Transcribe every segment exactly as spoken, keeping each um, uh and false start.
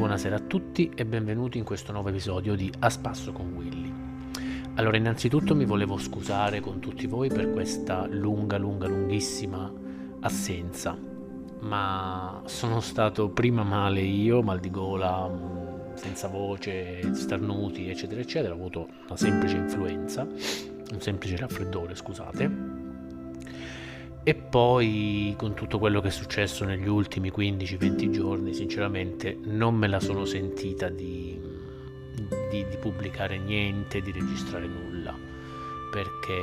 buonasera a tutti e benvenuti in questo nuovo episodio di A Spasso con Willy. Allora, innanzitutto mi volevo scusare con tutti voi per questa lunga, lunga, lunghissima assenza, ma sono stato prima male io, mal di gola, senza voce, starnuti, eccetera, eccetera. Ho avuto una semplice influenza, un semplice raffreddore, scusate. E poi con tutto quello che è successo negli ultimi quindici venti giorni, sinceramente non me la sono sentita di, di, di pubblicare niente, di registrare nulla, perché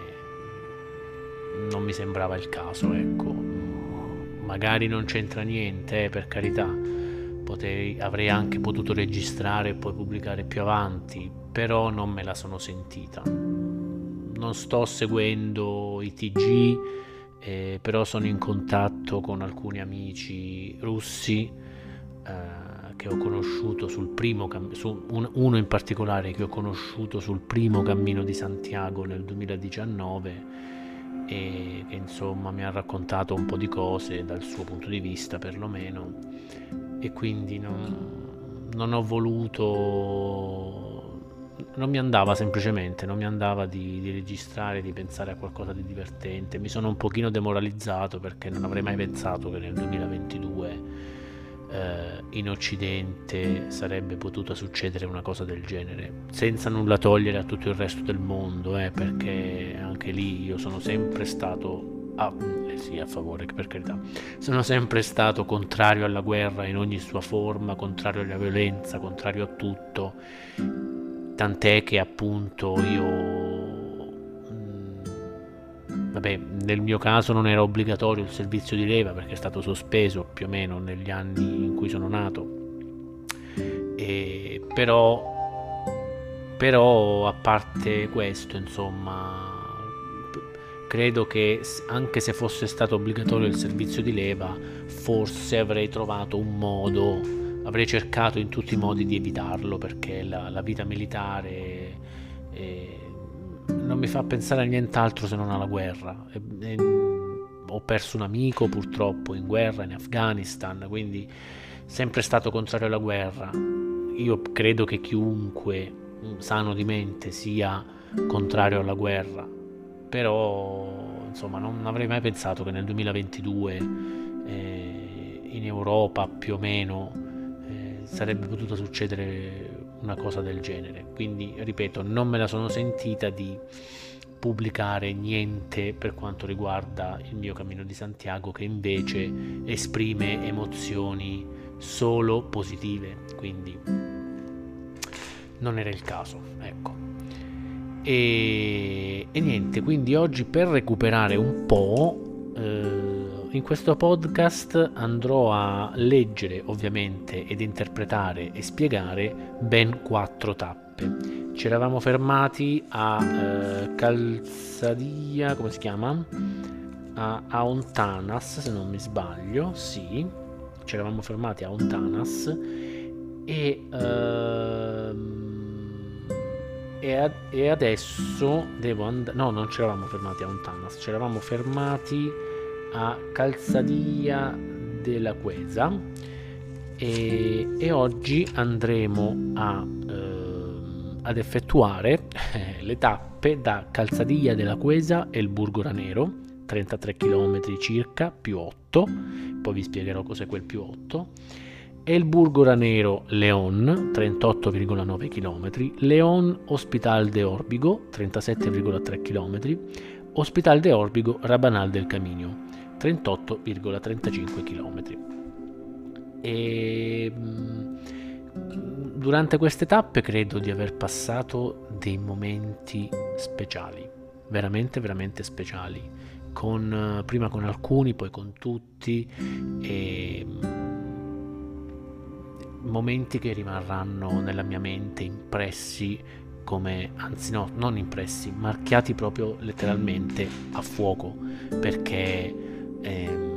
non mi sembrava il caso, ecco. Magari non c'entra niente, eh, per carità, Potei, avrei anche potuto registrare e poi pubblicare più avanti, però non me la sono sentita. Non sto seguendo i T G, Eh, però sono in contatto con alcuni amici russi eh, che ho conosciuto sul primo cam- su un, uno in particolare che ho conosciuto sul primo Cammino di Santiago nel duemiladiciannove e che insomma mi ha raccontato un po' di cose dal suo punto di vista, perlomeno, e quindi non, non ho voluto, non mi andava semplicemente, non mi andava di, di registrare, di pensare a qualcosa di divertente. Mi sono un pochino demoralizzato perché non avrei mai pensato che nel duemilaventidue eh, in Occidente sarebbe potuta succedere una cosa del genere, senza nulla togliere a tutto il resto del mondo, eh, perché anche lì io sono sempre stato ah, eh sì, a favore, per carità, sono sempre stato contrario alla guerra in ogni sua forma, contrario alla violenza, contrario a tutto. Tant'è che appunto io, mh, vabbè, nel mio caso non era obbligatorio il servizio di leva perché è stato sospeso più o meno negli anni in cui sono nato, e però, però a parte questo, insomma, credo che anche se fosse stato obbligatorio il servizio di leva, forse avrei trovato un modo, avrei cercato in tutti i modi di evitarlo, perché la, la vita militare eh, non mi fa pensare a nient'altro se non alla guerra. E, e, ho perso un amico purtroppo in guerra in Afghanistan, quindi sempre stato contrario alla guerra. Io credo che chiunque sano di mente sia contrario alla guerra, però insomma non avrei mai pensato che nel duemilaventidue eh, in Europa più o meno sarebbe potuta succedere una cosa del genere. Quindi ripeto, non me la sono sentita di pubblicare niente per quanto riguarda il mio Cammino di Santiago, che invece esprime emozioni solo positive, quindi non era il caso, ecco. E, e niente, quindi oggi, per recuperare un po', eh, in questo podcast andrò a leggere ovviamente ed interpretare e spiegare ben quattro tappe. Ci eravamo fermati a eh, Calzadia, come si chiama? A, a Ontanas, se non mi sbaglio, sì, ci eravamo fermati a Ontanas e, ehm, e, ad, e adesso devo andare, no, non ci eravamo fermati a Ontanas, ci eravamo fermati a Calzadia de la Quesa e, e oggi andremo a, eh, ad effettuare eh, le tappe da Calzadia de la Quesa e il Burgoranero, trentatré chilometri circa, più otto, poi vi spiegherò cos'è quel più otto, e il Burgoranero León, trentotto virgola nove chilometri, León Hospital de Órbigo, trentasette virgola tre chilometri, Hospital de Órbigo Rabanal del Camino, trentotto virgola trentacinque chilometri. E durante queste tappe credo di aver passato dei momenti speciali, veramente veramente speciali, con, prima con alcuni, poi con tutti, e momenti che rimarranno nella mia mente impressi come, anzi no, non impressi, marchiati proprio letteralmente a fuoco, perché ehm,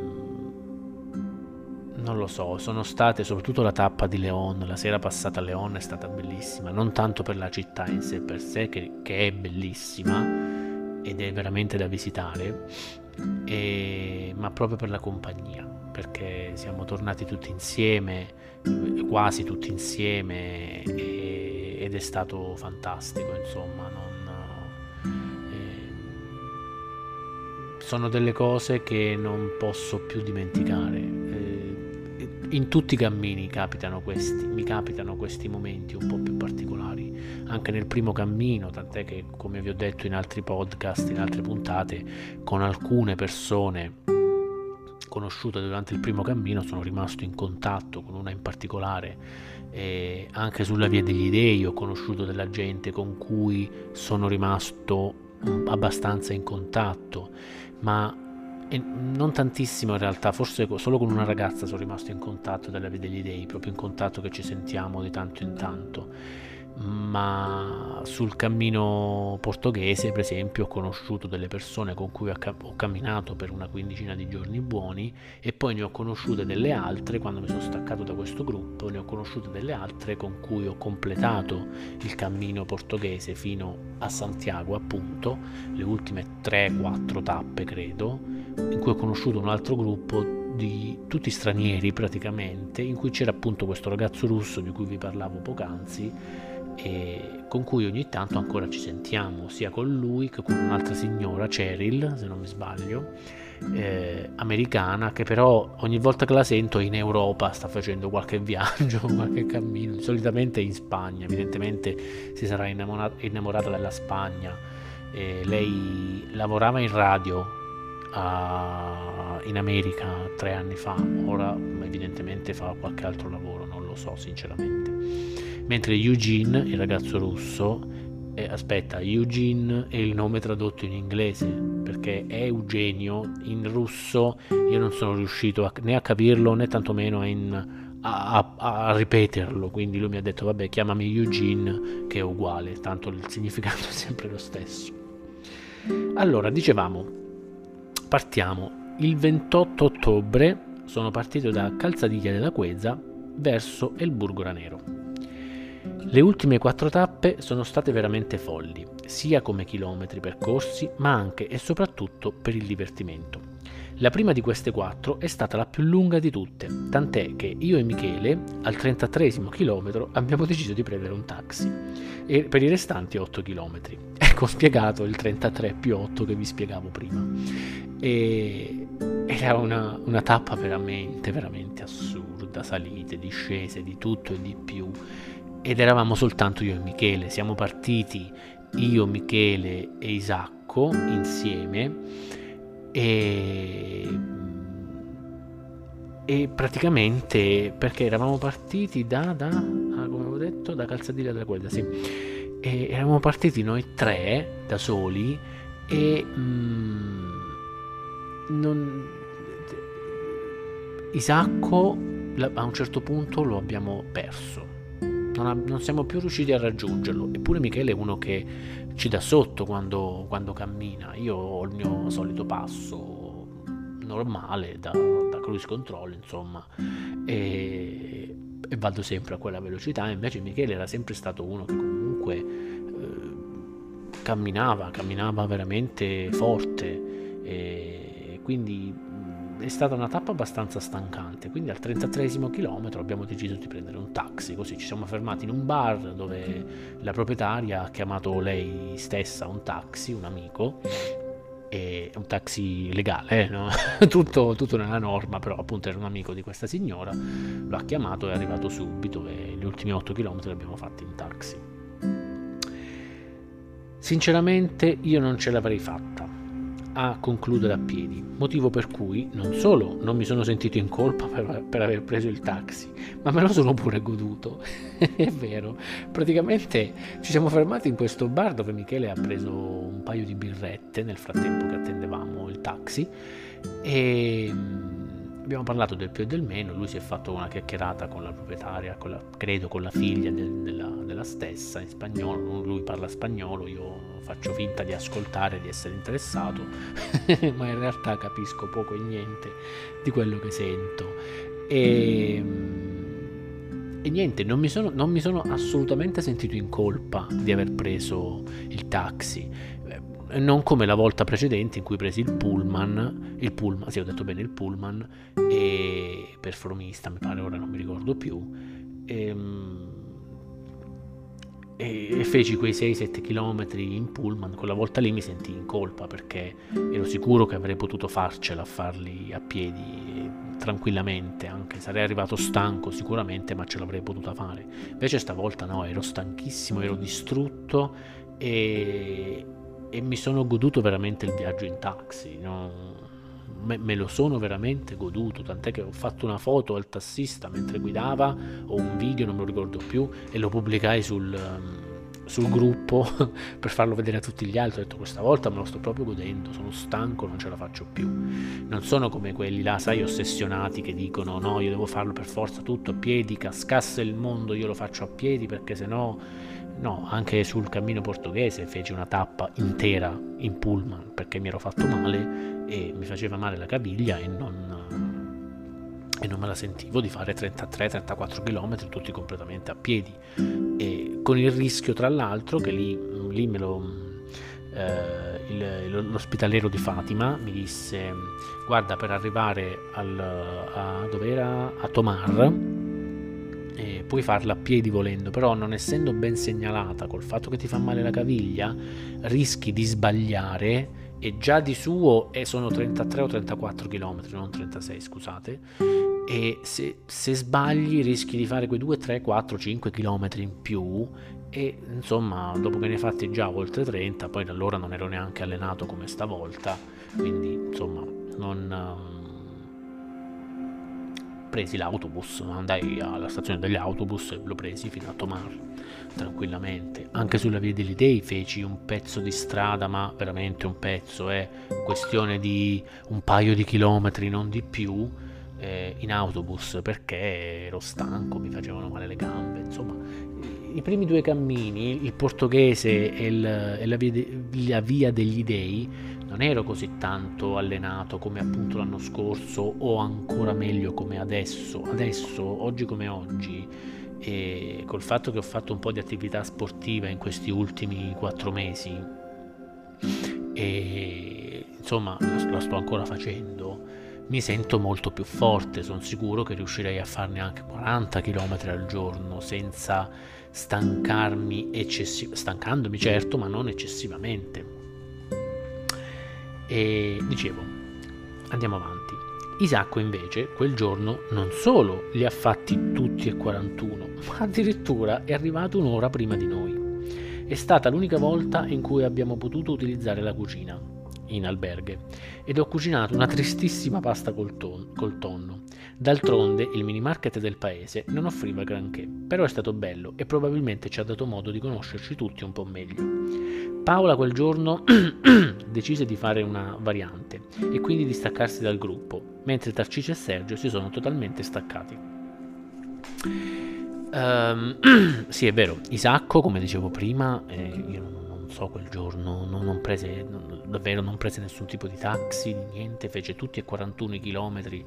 non lo so, sono state, soprattutto la tappa di León, la sera passata a León è stata bellissima, non tanto per la città in sé per sé, che, che è bellissima ed è veramente da visitare, e, ma proprio per la compagnia, perché siamo tornati tutti insieme, quasi tutti insieme, e, ed è stato fantastico, insomma. Non, eh, sono delle cose che non posso più dimenticare. Eh, in tutti i cammini capitano questi, mi capitano questi momenti un po' più particolari, anche nel primo cammino, tant'è che, come vi ho detto in altri podcast, in altre puntate, con alcune persone conosciute durante il primo cammino sono rimasto in contatto, con una in particolare, e anche sulla via degli Dei ho conosciuto della gente con cui sono rimasto abbastanza in contatto, ma non tantissimo in realtà, forse solo con una ragazza sono rimasto in contatto della via degli Dei, proprio in contatto che ci sentiamo di tanto in tanto. Ma sul cammino portoghese, per esempio, ho conosciuto delle persone con cui ho, cam- ho camminato per una quindicina di giorni buoni, e poi ne ho conosciute delle altre quando mi sono staccato da questo gruppo, ne ho conosciute delle altre con cui ho completato il cammino portoghese fino a Santiago, appunto, le ultime tre quattro tappe credo, in cui ho conosciuto un altro gruppo di tutti stranieri praticamente, in cui c'era appunto questo ragazzo russo di cui vi parlavo poc'anzi, e con cui ogni tanto ancora ci sentiamo, sia con lui che con un'altra signora, Cheryl se non mi sbaglio, eh, americana, che però ogni volta che la sento è in Europa, sta facendo qualche viaggio, qualche cammino, solitamente in Spagna, evidentemente si sarà innamorata, innamorata della Spagna. Eh, lei lavorava in radio a, in America tre anni fa, ora evidentemente fa qualche altro lavoro, non lo so sinceramente. Mentre Eugene, il ragazzo russo, eh, aspetta, Eugene è il nome tradotto in inglese, perché è Eugenio, in russo io non sono riuscito a, né a capirlo né tantomeno in, a, a, a ripeterlo, quindi lui mi ha detto vabbè, chiamami Eugene, che è uguale, tanto il significato è sempre lo stesso. Allora, dicevamo, partiamo il ventotto ottobre, sono partito da Calzadiglia della Quezza verso El Burgo-Ranero. Le ultime quattro tappe sono state veramente folli, sia come chilometri percorsi, ma anche e soprattutto per il divertimento. La prima di queste quattro è stata la più lunga di tutte, tant'è che io e Michele, al trentatreesimo chilometro, abbiamo deciso di prendere un taxi, e per i restanti otto chilometri. Ecco spiegato il trentatré più otto che vi spiegavo prima. E era una, una tappa veramente, veramente assurda, salite, discese, di tutto e di più. Ed eravamo soltanto io e Michele, siamo partiti io, Michele e Isacco insieme, e, e praticamente perché eravamo partiti da, da come avevo detto, da Calzadiglia della Quezza, sì, e eravamo partiti noi tre da soli, e mm, non, Isacco a un certo punto lo abbiamo perso. Non, ha, non siamo più riusciti a raggiungerlo, eppure Michele è uno che ci dà sotto quando, quando cammina. Io ho il mio solito passo normale da, da cruise control, insomma, e, e vado sempre a quella velocità. Invece Michele era sempre stato uno che comunque eh, camminava camminava veramente forte, e quindi è stata una tappa abbastanza stancante. Quindi al trentatreesimo chilometro abbiamo deciso di prendere un taxi, così ci siamo fermati in un bar dove la proprietaria ha chiamato lei stessa un taxi, un amico, e un taxi legale, eh, no? tutto, tutto nella norma, però appunto era un amico di questa signora, lo ha chiamato, è arrivato subito e gli ultimi otto chilometri li abbiamo fatti in taxi. Sinceramente io non ce l'avrei fatta a concludere a piedi, motivo per cui non solo non mi sono sentito in colpa per, per aver preso il taxi, ma me lo sono pure goduto. È vero, praticamente ci siamo fermati in questo bar dove Michele ha preso un paio di birrette nel frattempo che attendevamo il taxi, e abbiamo parlato del più e del meno. Lui si è fatto una chiacchierata con la proprietaria, con la, credo con la figlia del, della, della stessa, in spagnolo. Lui parla spagnolo, io faccio finta di ascoltare, di essere interessato, ma in realtà capisco poco e niente di quello che sento. E, e niente, non mi, sono, non mi sono assolutamente sentito in colpa di aver preso il taxi. non come la volta precedente in cui presi il pullman, il pullman, sì, ho detto bene il pullman, e per Fromista mi pare, ora non mi ricordo più, e, e, e feci quei sei sette chilometri in pullman. Quella volta lì mi sentii in colpa perché ero sicuro che avrei potuto farcela a farli a piedi tranquillamente, anche sarei arrivato stanco sicuramente, ma ce l'avrei potuta fare. Invece stavolta no, ero stanchissimo, ero distrutto e, e mi sono goduto veramente il viaggio in taxi, no? me, me lo sono veramente goduto, tant'è che ho fatto una foto al tassista mentre guidava, o un video, non me lo ricordo più, e lo pubblicai sul, sul gruppo per farlo vedere a tutti gli altri. Ho detto questa volta me lo sto proprio godendo, sono stanco, non ce la faccio più. Non sono come quelli là, sai, ossessionati che dicono no, io devo farlo per forza tutto a piedi, cascasse il mondo io lo faccio a piedi perché sennò... No, anche sul cammino portoghese feci una tappa intera in pullman perché mi ero fatto male e mi faceva male la caviglia e non, e non me la sentivo di fare trentatré trentaquattro chilometri tutti completamente a piedi, e con il rischio tra l'altro che lì, lì me lo eh, il, l'ospitaliero di Fatima mi disse guarda, per arrivare al, a, dove era? A Tomar, e puoi farla a piedi volendo, però non essendo ben segnalata col fatto che ti fa male la caviglia rischi di sbagliare, e già di suo e sono trentatré o trentaquattro chilometri, non trentasei scusate, e se, se sbagli rischi di fare quei due, tre, quattro, cinque chilometri in più, e insomma dopo che ne hai fatti già oltre trenta, poi allora non ero neanche allenato come stavolta, quindi insomma non... presi l'autobus, andai alla stazione degli autobus e lo presi fino a Tomar tranquillamente. Anche sulla via degli Dei feci un pezzo di strada, ma veramente un pezzo, è eh, questione di un paio di chilometri, non di più, eh, in autobus perché ero stanco, mi facevano male le gambe. Insomma, i primi due cammini, il portoghese e, il, e la, via de, la via degli Dei, non ero così tanto allenato come appunto l'anno scorso, o ancora meglio come adesso. Adesso, oggi come oggi, e col fatto che ho fatto un po' di attività sportiva in questi ultimi quattro mesi, e insomma la, la sto ancora facendo, mi sento molto più forte. Sono sicuro che riuscirei a farne anche quaranta chilometri al giorno senza stancarmi eccessivamente, stancandomi certo, ma non eccessivamente. E dicevo, andiamo avanti. Isacco invece quel giorno non solo li ha fatti tutti e quarantuno, ma addirittura è arrivato un'ora prima di noi. È stata l'unica volta in cui abbiamo potuto utilizzare la cucina in alberghe, ed ho cucinato una tristissima pasta col, ton- col tonno. D'altronde il mini market del paese non offriva granché, però è stato bello e probabilmente ci ha dato modo di conoscerci tutti un po' meglio. Paola quel giorno decise di fare una variante e quindi di staccarsi dal gruppo, mentre Tarcisio e Sergio si sono totalmente staccati. Um, sì, è vero, Isacco, come dicevo prima, eh, io non, non so quel giorno, non, non prese, non, davvero non prese nessun tipo di taxi, niente, fece tutti e quarantuno i chilometri,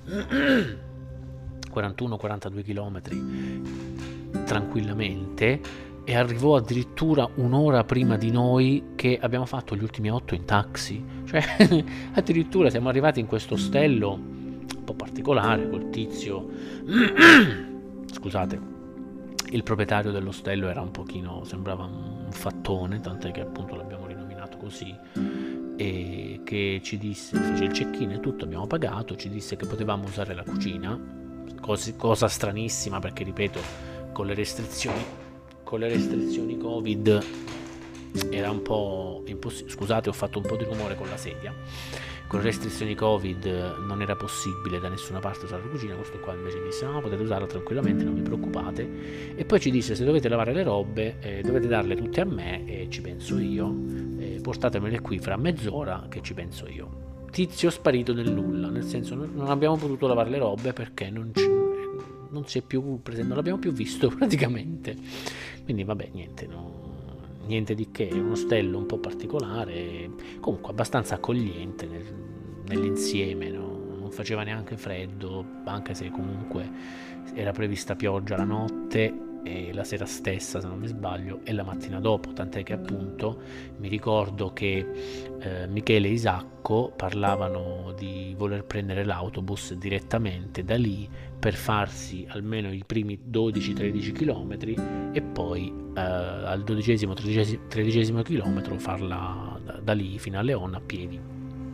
quarantuno quarantadue chilometri tranquillamente, e arrivò addirittura un'ora prima di noi, che abbiamo fatto gli ultimi otto in taxi. Cioè addirittura siamo arrivati in questo ostello un po' particolare col tizio scusate, il proprietario dell'ostello era un pochino, sembrava un fattone, tant'è che appunto l'abbiamo rinominato così, e che ci disse, fece il check-in e tutto, abbiamo pagato, ci disse che potevamo usare la cucina, cosa, cosa stranissima perché ripeto, con le restrizioni con le restrizioni Covid era un po' impossibile. Scusate, ho fatto un po' di rumore con la sedia. Con le restrizioni Covid non era possibile da nessuna parte usare la cucina. Questo qua invece disse no, potete usarla tranquillamente, non vi preoccupate. E poi ci disse se dovete lavare le robe eh, dovete darle tutte a me e ci penso io, eh, portatemele qui fra mezz'ora che ci penso io. Tizio sparito nel nulla, nel senso non abbiamo potuto lavare le robe perché non ci non si è più presente, non l'abbiamo più visto praticamente, quindi vabbè, niente, no, niente di che, un ostello un po' particolare, comunque abbastanza accogliente nel, nell'insieme, no? Non faceva neanche freddo, anche se comunque era prevista pioggia la notte, e la sera stessa, se non mi sbaglio, e la mattina dopo, tant'è che appunto mi ricordo che eh, Michele e Isacco parlavano di voler prendere l'autobus direttamente da lì per farsi almeno i primi dodici tredici chilometri e poi eh, al dodicesimo tredicesimo chilometro farla da, da lì fino a Leon a piedi.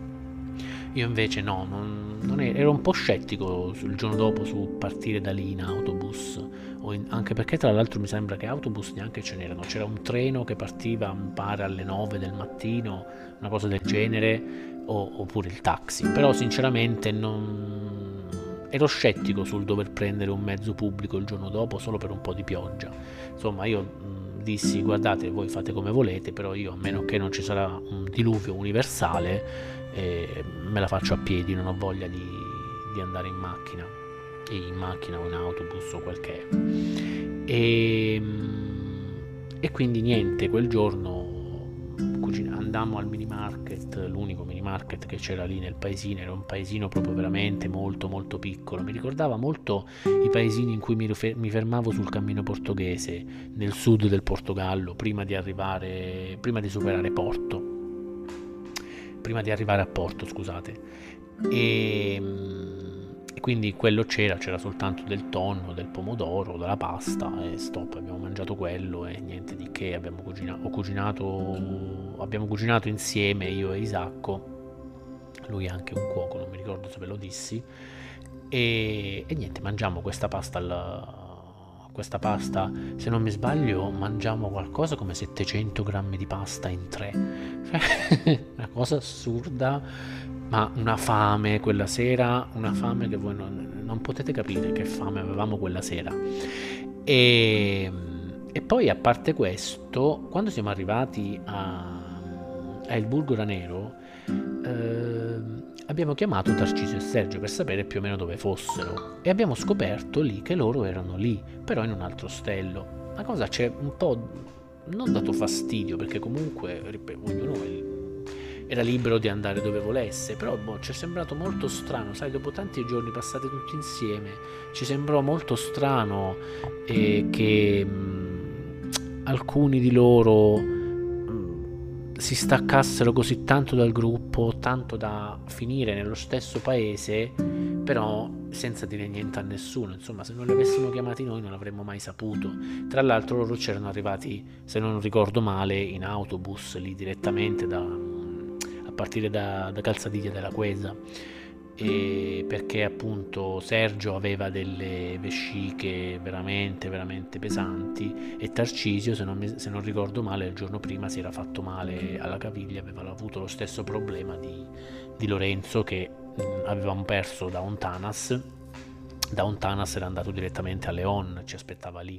Io invece no, non, non ero, ero un po' scettico sul giorno dopo su partire da lì in autobus, o in, anche perché tra l'altro mi sembra che autobus neanche ce n'erano, c'era un treno che partiva mi pare alle nove del mattino, una cosa del genere, o, oppure il taxi, però sinceramente non... ero scettico sul dover prendere un mezzo pubblico il giorno dopo solo per un po' di pioggia. Insomma, io mh, dissi guardate, voi fate come volete, però io, a meno che non ci sarà un diluvio universale, e me la faccio a piedi, non ho voglia di, di andare in macchina, in macchina o in autobus o quel che è. E, e quindi niente, quel giorno andammo al mini market, l'unico mini market che c'era lì nel paesino, era un paesino proprio veramente molto molto piccolo, mi ricordava molto i paesini in cui mi, mi fermavo sul cammino portoghese nel sud del Portogallo prima di arrivare, prima di superare Porto. prima di arrivare a Porto, scusate, e, e quindi quello c'era, c'era soltanto del tonno, del pomodoro, della pasta e stop, abbiamo mangiato quello e niente di che, abbiamo cucinato, ho cucinato, abbiamo cucinato insieme io e Isacco, lui è anche un cuoco, non mi ricordo se ve lo dissi, e, e niente, mangiamo questa pasta al... questa pasta, se non mi sbaglio mangiamo qualcosa come settecento grammi di pasta in tre, una cosa assurda, ma una fame quella sera, una fame che voi non, non potete capire che fame avevamo quella sera. E, e poi, a parte questo, quando siamo arrivati a, a El Burgo Nero, eh, abbiamo chiamato Tarcisio e Sergio per sapere più o meno dove fossero e abbiamo scoperto lì che loro erano lì, però in un altro ostello. La cosa ci è un po' non dato fastidio, perché comunque ripeto, ognuno era libero di andare dove volesse, però boh, ci è sembrato molto strano, sai, dopo tanti giorni passati tutti insieme ci sembrò molto strano eh, che mh, alcuni di loro si staccassero così tanto dal gruppo, tanto da finire nello stesso paese, però senza dire niente a nessuno. Insomma, se non li avessimo chiamati noi non avremmo mai saputo. Tra l'altro loro c'erano arrivati, se non ricordo male, in autobus lì direttamente da, a partire da, da Calzadilla della Quesa, e perché appunto Sergio aveva delle vesciche veramente veramente pesanti e Tarcisio, se non, mi, se non ricordo male, il giorno prima si era fatto male alla caviglia, aveva avuto lo stesso problema di, di Lorenzo, che mh, avevamo perso da Ontanas. Da Ontanas era andato direttamente a Leon, ci aspettava lì.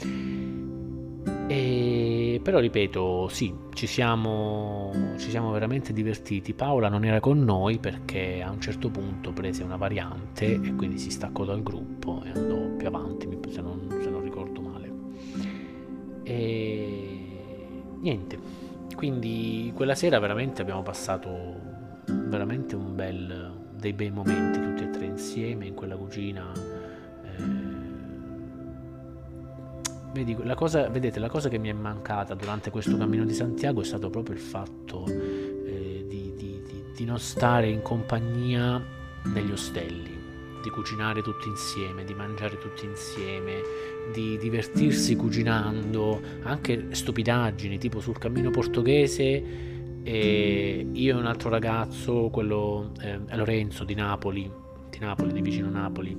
E però ripeto, sì, ci siamo, ci siamo veramente divertiti. Paola non era con noi perché a un certo punto prese una variante e quindi si staccò dal gruppo e andò più avanti, se non, se non ricordo male. E niente, quindi quella sera veramente abbiamo passato veramente un bel, dei bei momenti tutti e tre insieme in quella cucina. eh, Vedi, la cosa, vedete, la cosa che mi è mancata durante questo cammino di Santiago è stato proprio il fatto eh, di, di, di, di non stare in compagnia negli ostelli, di cucinare tutti insieme, di mangiare tutti insieme, di divertirsi cucinando, anche stupidaggini, tipo sul cammino portoghese, e io e un altro ragazzo, quello eh, Lorenzo di Napoli, di Napoli, di vicino Napoli,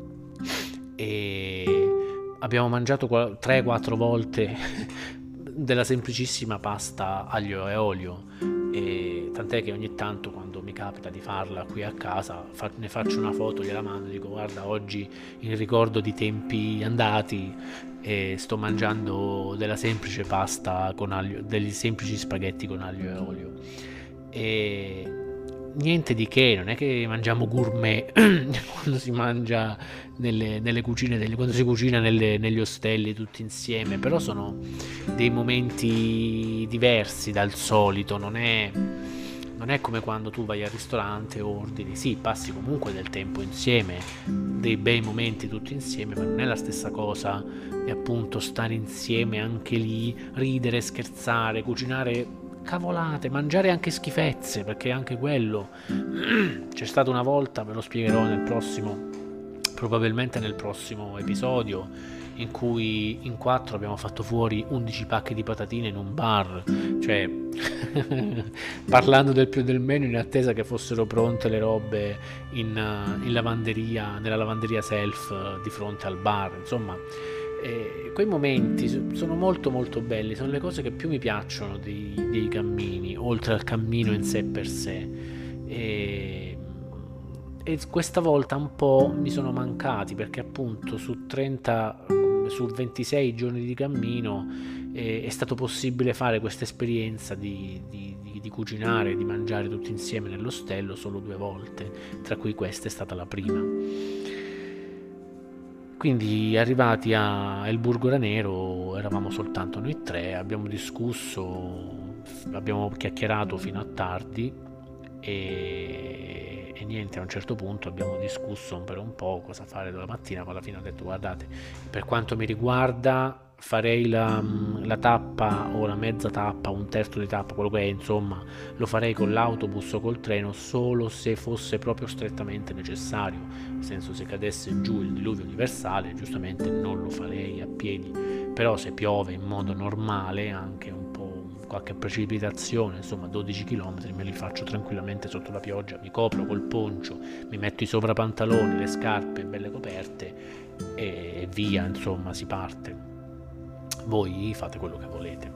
e abbiamo mangiato tre quattro volte della semplicissima pasta aglio e olio, e tant'è che ogni tanto, quando mi capita di farla qui a casa, fa, ne faccio una foto, gliela mando e dico guarda, oggi in ricordo di tempi andati e sto mangiando della semplice pasta con aglio, degli semplici spaghetti con aglio e olio, e niente di che, non è che mangiamo gourmet quando si mangia nelle, nelle cucine delle, quando si cucina nelle, negli ostelli tutti insieme, però sono dei momenti diversi dal solito, non è non è come quando tu vai al ristorante e ordini, sì, passi comunque del tempo insieme, dei bei momenti tutti insieme, ma non è la stessa cosa di appunto stare insieme anche lì, ridere, scherzare, cucinare cavolate, mangiare anche schifezze, perché anche quello c'è stato una volta, ve lo spiegherò nel prossimo, probabilmente nel prossimo episodio, in cui in quattro abbiamo fatto fuori undici pacchi di patatine in un bar, cioè parlando del più del meno in attesa che fossero pronte le robe in, in lavanderia, nella lavanderia self di fronte al bar, insomma. Eh, quei momenti sono molto molto belli, sono le cose che più mi piacciono dei, dei cammini, oltre al cammino in sé per sé. E, e questa volta un po' mi sono mancati, perché appunto su trenta, su ventisei giorni di cammino eh, è stato possibile fare questa esperienza di, di, di, di cucinare, di mangiare tutti insieme nell'ostello solo due volte, tra cui questa è stata la prima. Quindi arrivati a El Burgoranero eravamo soltanto noi tre, abbiamo discusso, abbiamo chiacchierato fino a tardi e, e niente, a un certo punto abbiamo discusso per un po' cosa fare dalla mattina, ma alla fine ho detto guardate, per quanto mi riguarda farei la, la tappa o la mezza tappa, un terzo di tappa, quello che è, insomma, lo farei con l'autobus o col treno solo se fosse proprio strettamente necessario, nel senso se cadesse giù il diluvio universale giustamente non lo farei a piedi, però se piove in modo normale, anche un po' qualche precipitazione, insomma dodici chilometri me li faccio tranquillamente sotto la pioggia, mi copro col poncio, mi metto i sovrapantaloni, le scarpe belle coperte e via, insomma si parte. Voi fate quello che volete.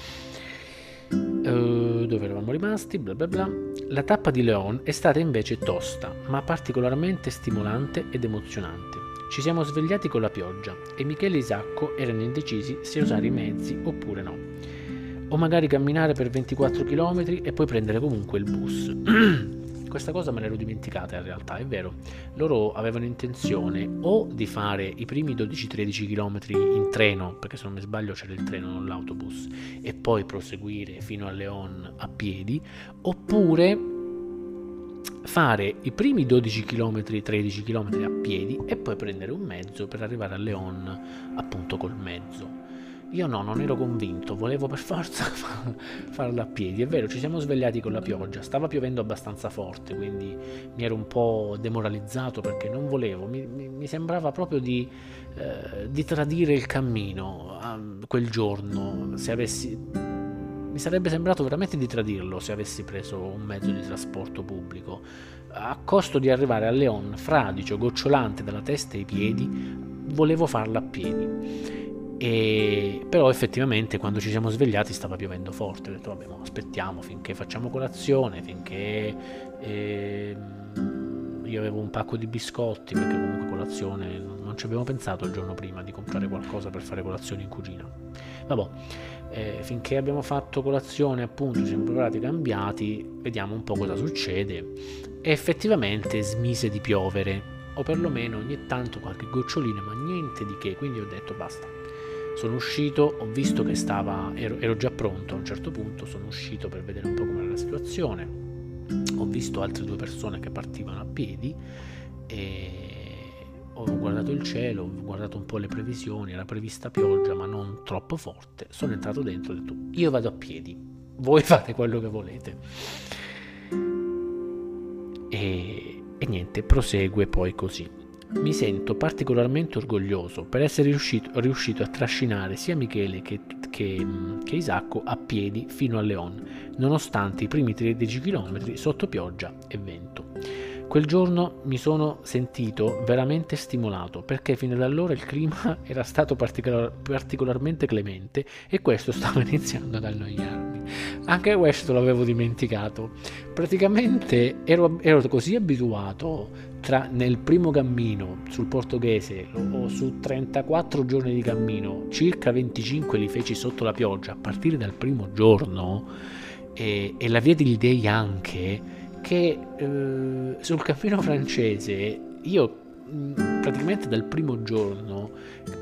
Uh, dove eravamo rimasti? Bla bla bla. La tappa di León è stata invece tosta, ma particolarmente stimolante ed emozionante. Ci siamo svegliati con la pioggia e Michele e Isacco erano indecisi se usare i mezzi oppure no. O magari camminare per ventiquattro chilometri e poi prendere comunque il bus. Questa cosa me l'ero dimenticata in realtà, è vero. Loro avevano intenzione o di fare i primi dodici tredici chilometri in treno, perché se non mi sbaglio c'era il treno, non l'autobus, e poi proseguire fino a León a piedi, oppure fare i primi dodici chilometri tredici chilometri a piedi e poi prendere un mezzo per arrivare a León appunto col mezzo. Io no, non ero convinto, volevo per forza farlo a piedi. È vero, ci siamo svegliati con la pioggia, stava piovendo abbastanza forte, quindi mi ero un po' demoralizzato perché non volevo, mi, mi, mi sembrava proprio di, eh, di tradire il cammino eh, quel giorno, se avessi... Mi sarebbe sembrato veramente di tradirlo se avessi preso un mezzo di trasporto pubblico. A costo di arrivare a León, fradicio, gocciolante dalla testa ai piedi, volevo farla a piedi. E però effettivamente quando ci siamo svegliati stava piovendo forte, ho detto vabbè, ma aspettiamo finché facciamo colazione, finché eh, io avevo un pacco di biscotti, perché comunque colazione non ci abbiamo pensato il giorno prima di comprare qualcosa per fare colazione in cucina. Vabbè, eh, finché abbiamo fatto colazione, appunto ci siamo preparati, cambiati, vediamo un po' cosa succede. E effettivamente smise di piovere, o perlomeno ogni tanto qualche gocciolina, ma niente di che, quindi ho detto basta. Sono uscito, ho visto che stava, ero, ero già pronto a un certo punto, sono uscito per vedere un po' com'era la situazione, ho visto altre due persone che partivano a piedi e ho guardato il cielo, ho guardato un po' le previsioni, era prevista pioggia ma non troppo forte, sono entrato dentro e ho detto io vado a piedi, voi fate quello che volete. E, e niente, prosegue poi così. Mi sento particolarmente orgoglioso per essere riuscito, riuscito a trascinare sia Michele che, che, che Isacco a piedi fino a León, nonostante i primi tredici chilometri sotto pioggia e vento. Quel giorno mi sono sentito veramente stimolato perché fino ad allora il clima era stato particolar- particolarmente clemente e questo stava iniziando ad annoiarmi. Anche questo l'avevo dimenticato. Praticamente ero, ero così abituato tra, nel primo cammino sul portoghese o su trentaquattro giorni di cammino, circa venticinque li feci sotto la pioggia a partire dal primo giorno e, e la via degli dei anche, che eh, sul cammino francese io mh, praticamente dal primo giorno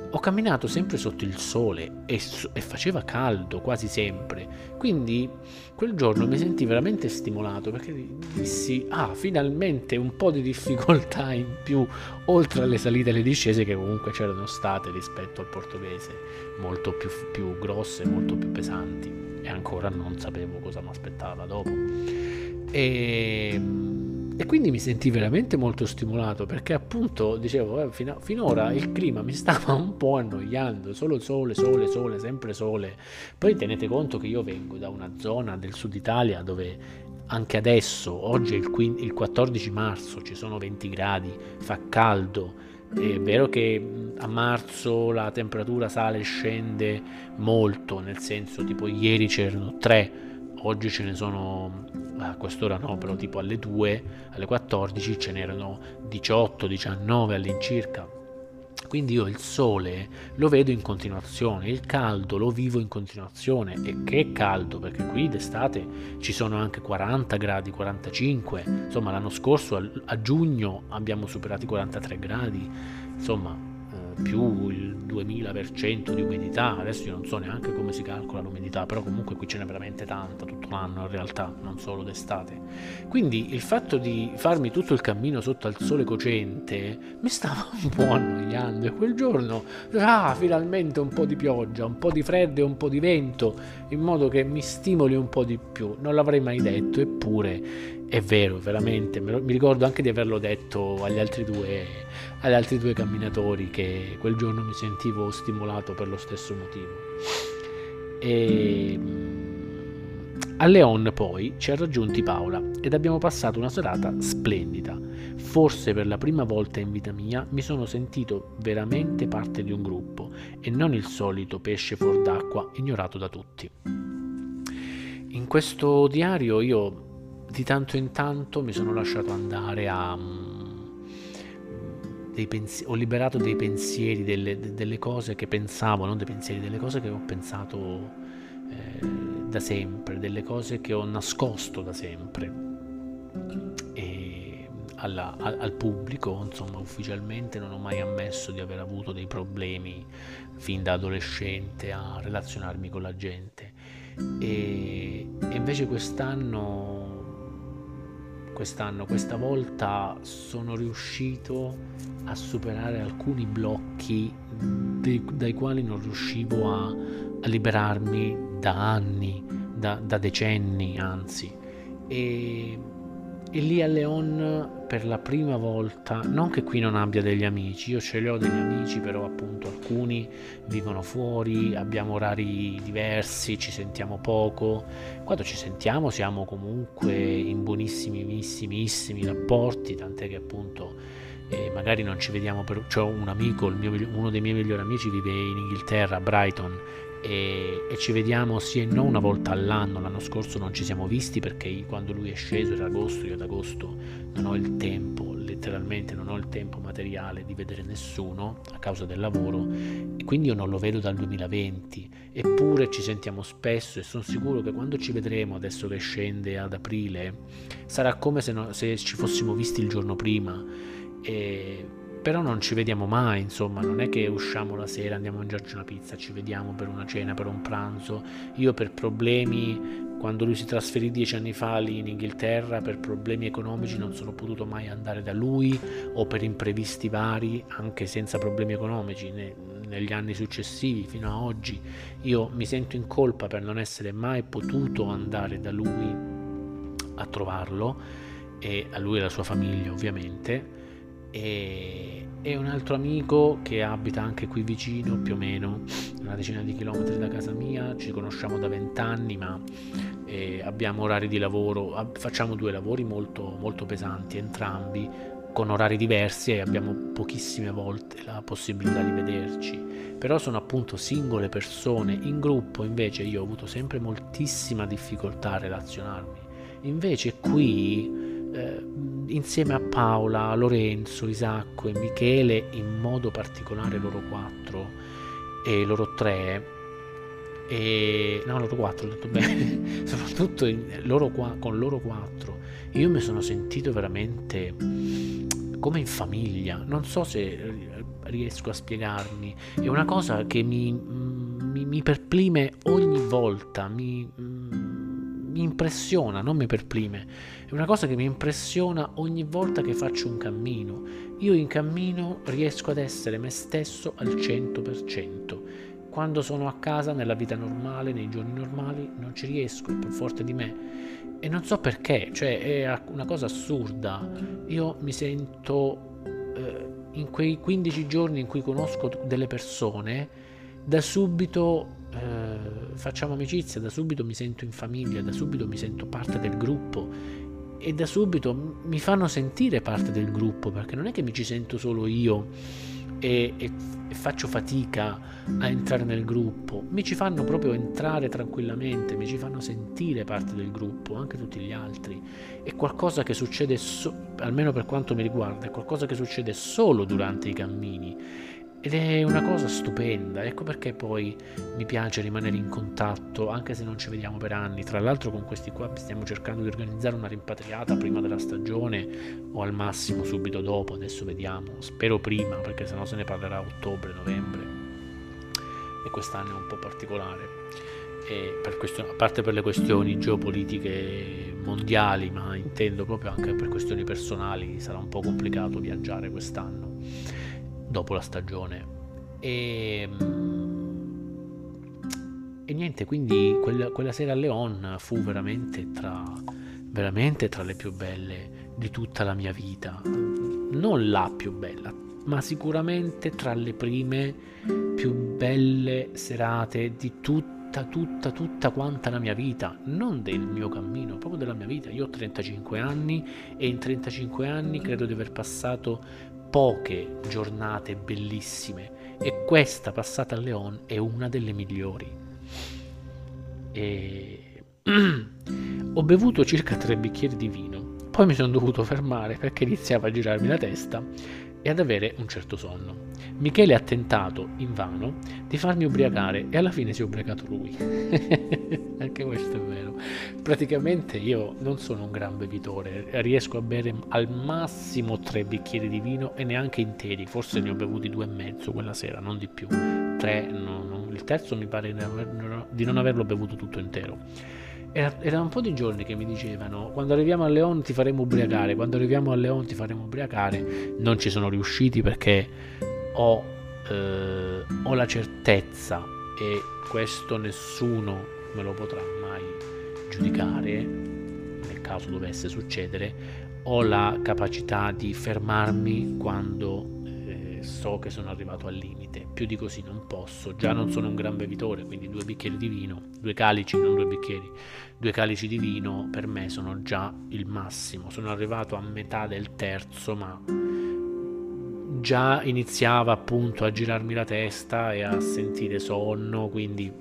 ho camminato sempre sotto il sole e, e faceva caldo quasi sempre, quindi quel giorno mi sentii veramente stimolato, perché dissi: ah, finalmente un po' di difficoltà in più, oltre alle salite e le discese che comunque c'erano state rispetto al Portoghese, molto più, più grosse, molto più pesanti, e ancora non sapevo cosa mi aspettava dopo. E, e quindi mi sentii veramente molto stimolato, perché appunto dicevo, eh, fino, finora il clima mi stava un po' annoiando, solo sole, sole, sole, sempre sole. Poi tenete conto che io vengo da una zona del sud Italia dove anche adesso, oggi è il, quindici, il quattordici marzo, ci sono venti gradi, fa caldo. È vero che a marzo la temperatura sale e scende molto, nel senso, tipo ieri c'erano tre, oggi ce ne sono, a quest'ora no, però tipo alle due, alle quattordici ce n'erano diciotto diciannove all'incirca. Quindi io il sole lo vedo in continuazione, il caldo lo vivo in continuazione. E che caldo, perché qui d'estate ci sono anche quaranta gradi, quarantacinque, insomma l'anno scorso a, a giugno abbiamo superato i quarantatré gradi, insomma eh, più il duemila per cento di umidità. Adesso io non so neanche come si calcola l'umidità, però comunque qui ce n'è veramente tanta tutto l'anno in realtà, non solo d'estate. Quindi il fatto di farmi tutto il cammino sotto al sole cocente mi stava un po' annoiando, e quel giorno, ah, finalmente un po' di pioggia, un po' di freddo e un po' di vento, in modo che mi stimoli un po' di più. Non l'avrei mai detto, eppure è vero, veramente, me lo, mi ricordo anche di averlo detto agli altri due, agli altri due camminatori, che quel giorno mi sentivo stimolato per lo stesso motivo. E a Leon poi ci ha raggiunti Paola ed abbiamo passato una serata splendida. Forse per la prima volta in vita mia mi sono sentito veramente parte di un gruppo e non il solito pesce fuor d'acqua ignorato da tutti. In questo diario io di tanto in tanto mi sono lasciato andare a dei pensi- ho liberato dei pensieri, delle, delle cose che pensavo, non dei pensieri, delle cose che ho pensato eh, da sempre, delle cose che ho nascosto da sempre e alla, al, al pubblico, insomma, ufficialmente non ho mai ammesso di aver avuto dei problemi fin da adolescente a relazionarmi con la gente. E, e invece quest'anno quest'anno, questa volta sono riuscito a superare alcuni blocchi dei, dai quali non riuscivo a, a liberarmi da anni, da, da decenni anzi. E, e lì a Leon per la prima volta, non che qui non abbia degli amici, io ce li ho degli amici, però appunto alcuni vivono fuori, abbiamo orari diversi, ci sentiamo poco. Quando ci sentiamo siamo comunque in buonissimissimi rapporti, tant'è che appunto eh, magari non ci vediamo per... C'ho un amico, il mio, uno dei miei migliori amici vive in Inghilterra, a Brighton, e, e ci vediamo sì e no una volta all'anno. L'anno scorso non ci siamo visti perché quando lui è sceso era agosto, io ad agosto non ho il tempo, letteralmente non ho il tempo materiale di vedere nessuno a causa del lavoro, e quindi io non lo vedo dal duemilaventi, eppure ci sentiamo spesso e sono sicuro che quando ci vedremo adesso che scende ad aprile sarà come se, no, se ci fossimo visti il giorno prima. E però non ci vediamo mai, insomma, non è che usciamo la sera, andiamo a mangiarci una pizza, ci vediamo per una cena, per un pranzo. Io per problemi, quando lui si trasferì dieci anni fa lì in Inghilterra, per problemi economici non sono potuto mai andare da lui, o per imprevisti vari, anche senza problemi economici, ne, negli anni successivi fino a oggi, io mi sento in colpa per non essere mai potuto andare da lui a trovarlo, e a lui e alla sua famiglia ovviamente. E, e un altro amico che abita anche qui vicino, più o meno una decina di chilometri da casa mia, ci conosciamo da vent'anni, ma eh, abbiamo orari di lavoro, ab- facciamo due lavori molto, molto pesanti entrambi, con orari diversi, e abbiamo pochissime volte la possibilità di vederci. Però sono appunto singole persone. In gruppo invece io ho avuto sempre moltissima difficoltà a relazionarmi. Invece qui Eh, insieme a Paola, Lorenzo, Isacco e Michele, in modo particolare loro quattro e loro tre, e no, loro quattro, ho detto bene, soprattutto in, loro qua, con loro quattro io mi sono sentito veramente come in famiglia. Non so se riesco a spiegarmi. È una cosa che mi, mi, mi perplime ogni volta, mi, mi impressiona, non mi perplime. È una cosa che mi impressiona ogni volta che faccio un cammino. Io in cammino riesco ad essere me stesso al cento per cento. Quando sono a casa, nella vita normale, nei giorni normali, non ci riesco, è più forte di me. E non so perché, cioè è una cosa assurda. Io mi sento, eh, in quei quindici giorni in cui conosco delle persone, da subito eh, facciamo amicizia, da subito mi sento in famiglia, da subito mi sento parte del gruppo e da subito mi fanno sentire parte del gruppo, perché non è che mi ci sento solo io e, e, e faccio fatica a entrare nel gruppo, mi ci fanno proprio entrare tranquillamente, mi ci fanno sentire parte del gruppo, anche tutti gli altri. È qualcosa che succede, so- almeno per quanto mi riguarda, è qualcosa che succede solo durante i cammini ed è una cosa stupenda. Ecco perché poi mi piace rimanere in contatto, anche se non ci vediamo per anni. Tra l'altro con questi qua stiamo cercando di organizzare una rimpatriata prima della stagione o al massimo subito dopo, adesso vediamo, spero prima perché sennò se ne parlerà a ottobre, novembre e quest'anno è un po' particolare, e per questo, a parte per le questioni geopolitiche mondiali, ma intendo proprio anche per questioni personali, sarà un po' complicato viaggiare quest'anno dopo la stagione e, e niente, quindi quella, quella sera a León fu veramente tra, veramente tra le più belle di tutta la mia vita, non la più bella, ma sicuramente tra le prime più belle serate di tutta, tutta, tutta quanta la mia vita, non del mio cammino, proprio della mia vita. Io ho trentacinque anni e in trentacinque anni credo di aver passato poche giornate bellissime e questa passata a León è una delle migliori. E ho bevuto circa tre bicchieri di vino, poi mi sono dovuto fermare perché iniziava a girarmi la testa e ad avere un certo sonno. Michele ha tentato, invano, di farmi ubriacare e alla fine si è ubriacato lui. Anche questo è vero. Praticamente io non sono un gran bevitore, riesco a bere al massimo tre bicchieri di vino e neanche interi, forse ne ho bevuti due e mezzo quella sera, non di più. Tre, no, no. Il terzo mi pare di non averlo bevuto tutto intero. Era, era un po' di giorni che mi dicevano: quando arriviamo a León ti faremo ubriacare, quando arriviamo a León ti faremo ubriacare. Non ci sono riusciti perché ho, eh, ho la certezza, e questo nessuno me lo potrà mai giudicare nel caso dovesse succedere, ho la capacità di fermarmi quando so che sono arrivato al limite. Più di così non posso, già non sono un gran bevitore, quindi due bicchieri di vino, due calici, non due bicchieri, due calici di vino per me sono già il massimo. Sono arrivato a metà del terzo, ma già iniziava appunto a girarmi la testa e a sentire sonno, quindi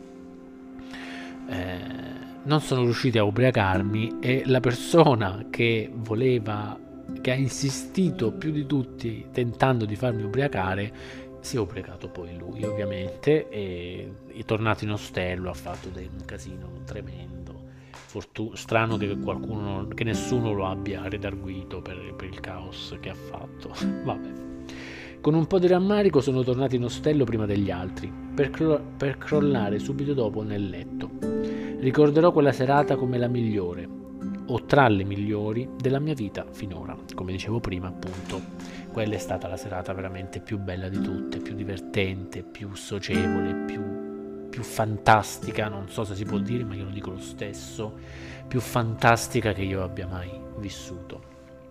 eh, non sono riuscito a ubriacarmi e la persona che voleva, che ha insistito più di tutti tentando di farmi ubriacare, si è ubriacato poi lui ovviamente e è tornato in ostello, ha fatto un casino tremendo. Fortu- strano che qualcuno, che nessuno lo abbia redarguito per, per il caos che ha fatto. Vabbè, con un po' di rammarico sono tornato in ostello prima degli altri per, cro- per crollare subito dopo nel letto. Ricorderò quella serata come la migliore, o tra le migliori della mia vita finora. Come dicevo prima, appunto, quella è stata la serata veramente più bella di tutte, più divertente, più socievole, più, più fantastica, non so se si può dire, ma io lo dico lo stesso, più fantastica che io abbia mai vissuto.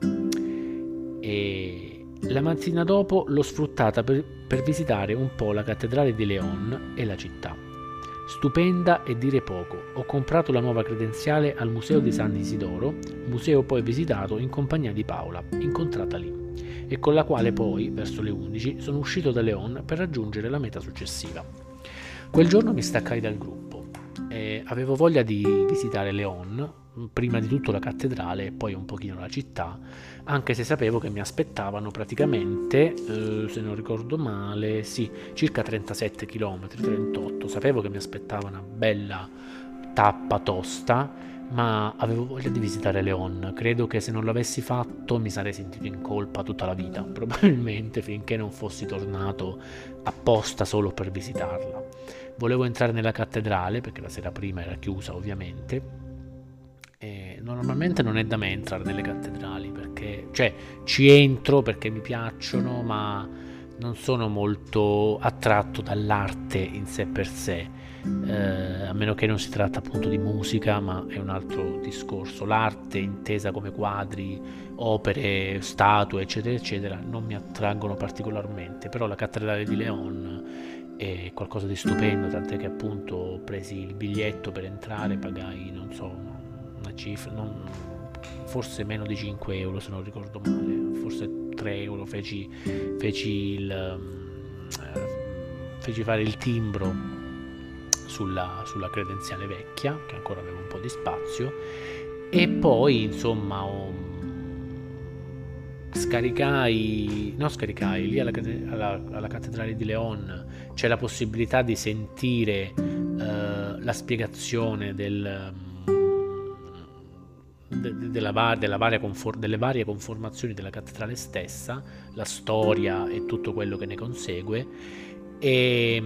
E la mattina dopo l'ho sfruttata per, per visitare un po' la cattedrale di León e la città. Stupenda e dire poco. Ho comprato la nuova credenziale al Museo di San Isidoro, museo poi visitato in compagnia di Paola, incontrata lì, e con la quale poi, verso le undici, sono uscito da León per raggiungere la meta successiva. Quel giorno mi staccai dal gruppo e avevo voglia di visitare León, prima di tutto la cattedrale e poi un pochino la città, anche se sapevo che mi aspettavano praticamente, eh, se non ricordo male, sì, circa trentasette chilometri, trentotto, sapevo che mi aspettava una bella tappa tosta, ma avevo voglia di visitare Leon. Credo che se non l'avessi fatto mi sarei sentito in colpa tutta la vita, probabilmente, finché non fossi tornato apposta solo per visitarla. Volevo entrare nella cattedrale perché la sera prima era chiusa, ovviamente. E normalmente non è da me entrare nelle cattedrali perché, cioè, ci entro perché mi piacciono, ma non sono molto attratto dall'arte in sé per sé, eh, a meno che non si tratta appunto di musica, ma è un altro discorso. L'arte intesa come quadri, opere, statue, eccetera, eccetera, non mi attraggono particolarmente, però la cattedrale di León è qualcosa di stupendo, tant'è che appunto presi il biglietto per entrare, pagai, non so, una cifra, non, forse meno di cinque euro se non ricordo male, forse tre euro, feci, feci, il, um, feci fare il timbro sulla, sulla credenziale vecchia, che ancora aveva un po' di spazio, e poi insomma ho, scaricai, no scaricai, lì alla, alla, alla cattedrale di León c'è la possibilità di sentire uh, la spiegazione del... Della, della varia confor- delle varie conformazioni della cattedrale stessa, la storia e tutto quello che ne consegue, e,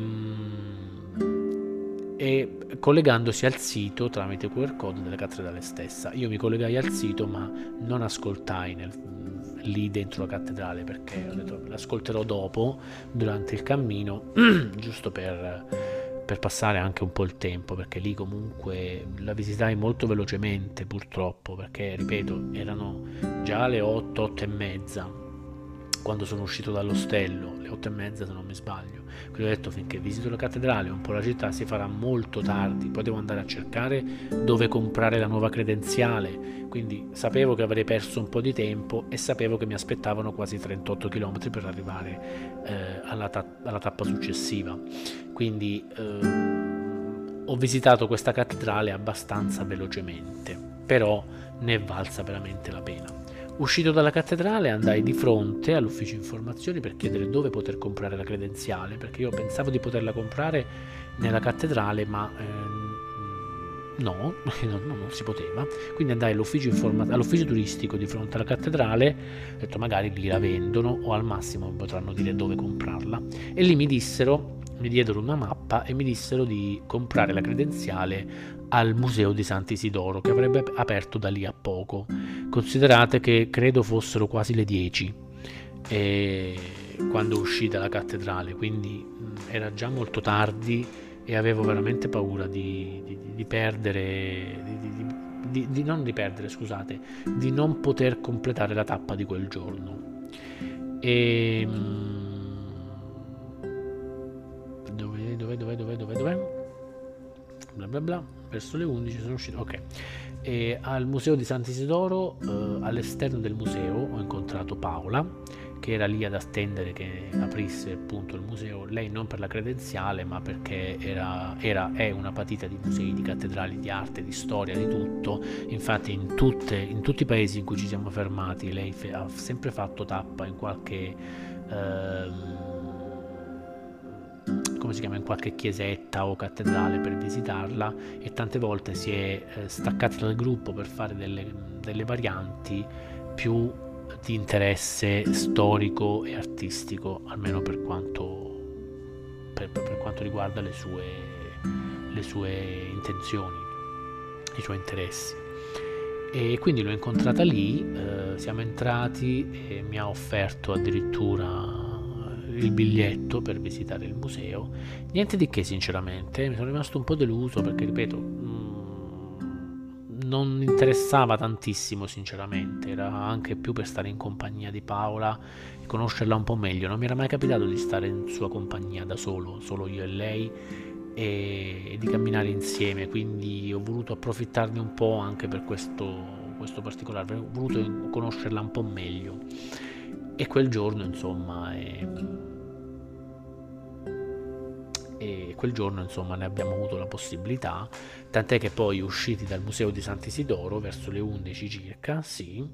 e collegandosi al sito tramite Q R code della cattedrale stessa. Io mi collegai al sito ma non ascoltai nel, lì dentro la cattedrale, perché ho detto l'ascolterò dopo durante il cammino, giusto per per passare anche un po' il tempo, perché lì comunque la visitai molto velocemente, purtroppo, perché ripeto erano già le otto, otto e mezza quando sono uscito dall'ostello, le otto e mezza se non mi sbaglio. Quindi ho detto finché visito la cattedrale un po' la città si farà molto tardi, poi devo andare a cercare dove comprare la nuova credenziale, quindi sapevo che avrei perso un po' di tempo e sapevo che mi aspettavano quasi trentotto chilometri per arrivare eh, alla, ta- alla tappa successiva. Quindi eh, ho visitato questa cattedrale abbastanza velocemente, però ne è valsa veramente la pena. Uscito dalla cattedrale andai di fronte all'ufficio informazioni per chiedere dove poter comprare la credenziale, perché io pensavo di poterla comprare nella cattedrale, ma ehm, no, non, non si poteva. Quindi andai all'ufficio, informa- all'ufficio turistico di fronte alla cattedrale, ho detto magari lì la vendono o al massimo mi potranno dire dove comprarla, e lì mi dissero, mi diedero una mappa e mi dissero di comprare la credenziale al museo di Sant'Isidoro, che avrebbe aperto da lì a poco. Considerate che credo fossero quasi le dieci e quando uscì dalla cattedrale, quindi era già molto tardi e avevo veramente paura di, di, di perdere, di, di, di, di non di perdere, scusate, di non poter completare la tappa di quel giorno. E dove, dove, dove, dove, dove, dove? Bla bla bla, verso le undici sono uscito, ok. E al museo di Sant'Isidoro, eh, all'esterno del museo ho incontrato Paola, che era lì ad attendere che aprisse appunto il museo, lei non per la credenziale ma perché era, era è una patita di musei, di cattedrali, di arte, di storia, di tutto. Infatti in, tutte, in tutti i paesi in cui ci siamo fermati lei fe- ha sempre fatto tappa in qualche ehm, come si chiama, in qualche chiesetta o cattedrale per visitarla, e tante volte si è eh, staccata dal gruppo per fare delle, delle varianti più di interesse storico e artistico, almeno per quanto, per, per quanto riguarda le sue, le sue intenzioni, i suoi interessi. E quindi l'ho incontrata lì, eh, siamo entrati e mi ha offerto addirittura il biglietto per visitare il museo. Niente di che, sinceramente, mi sono rimasto un po' deluso perché, ripeto, mh, non interessava tantissimo, sinceramente, era anche più per stare in compagnia di Paola e conoscerla un po' meglio. Non mi era mai capitato di stare in sua compagnia da solo, solo io e lei, e, e di camminare insieme, quindi ho voluto approfittarne un po' anche per questo, questo particolare, ho voluto conoscerla un po' meglio. E quel giorno insomma è... e quel giorno insomma ne abbiamo avuto la possibilità, tant'è che poi usciti dal museo di Sant'Isidoro verso le undici circa, sì,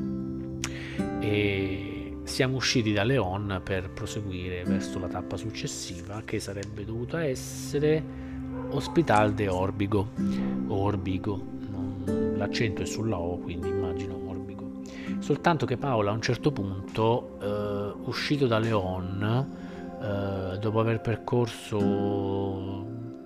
e siamo usciti da León per proseguire verso la tappa successiva, che sarebbe dovuta essere Hospital de Órbigo o Orbigo, non, l'accento è sulla O, quindi immagino Orbigo. Soltanto che Paola a un certo punto, eh, uscito da Leon, eh, dopo aver percorso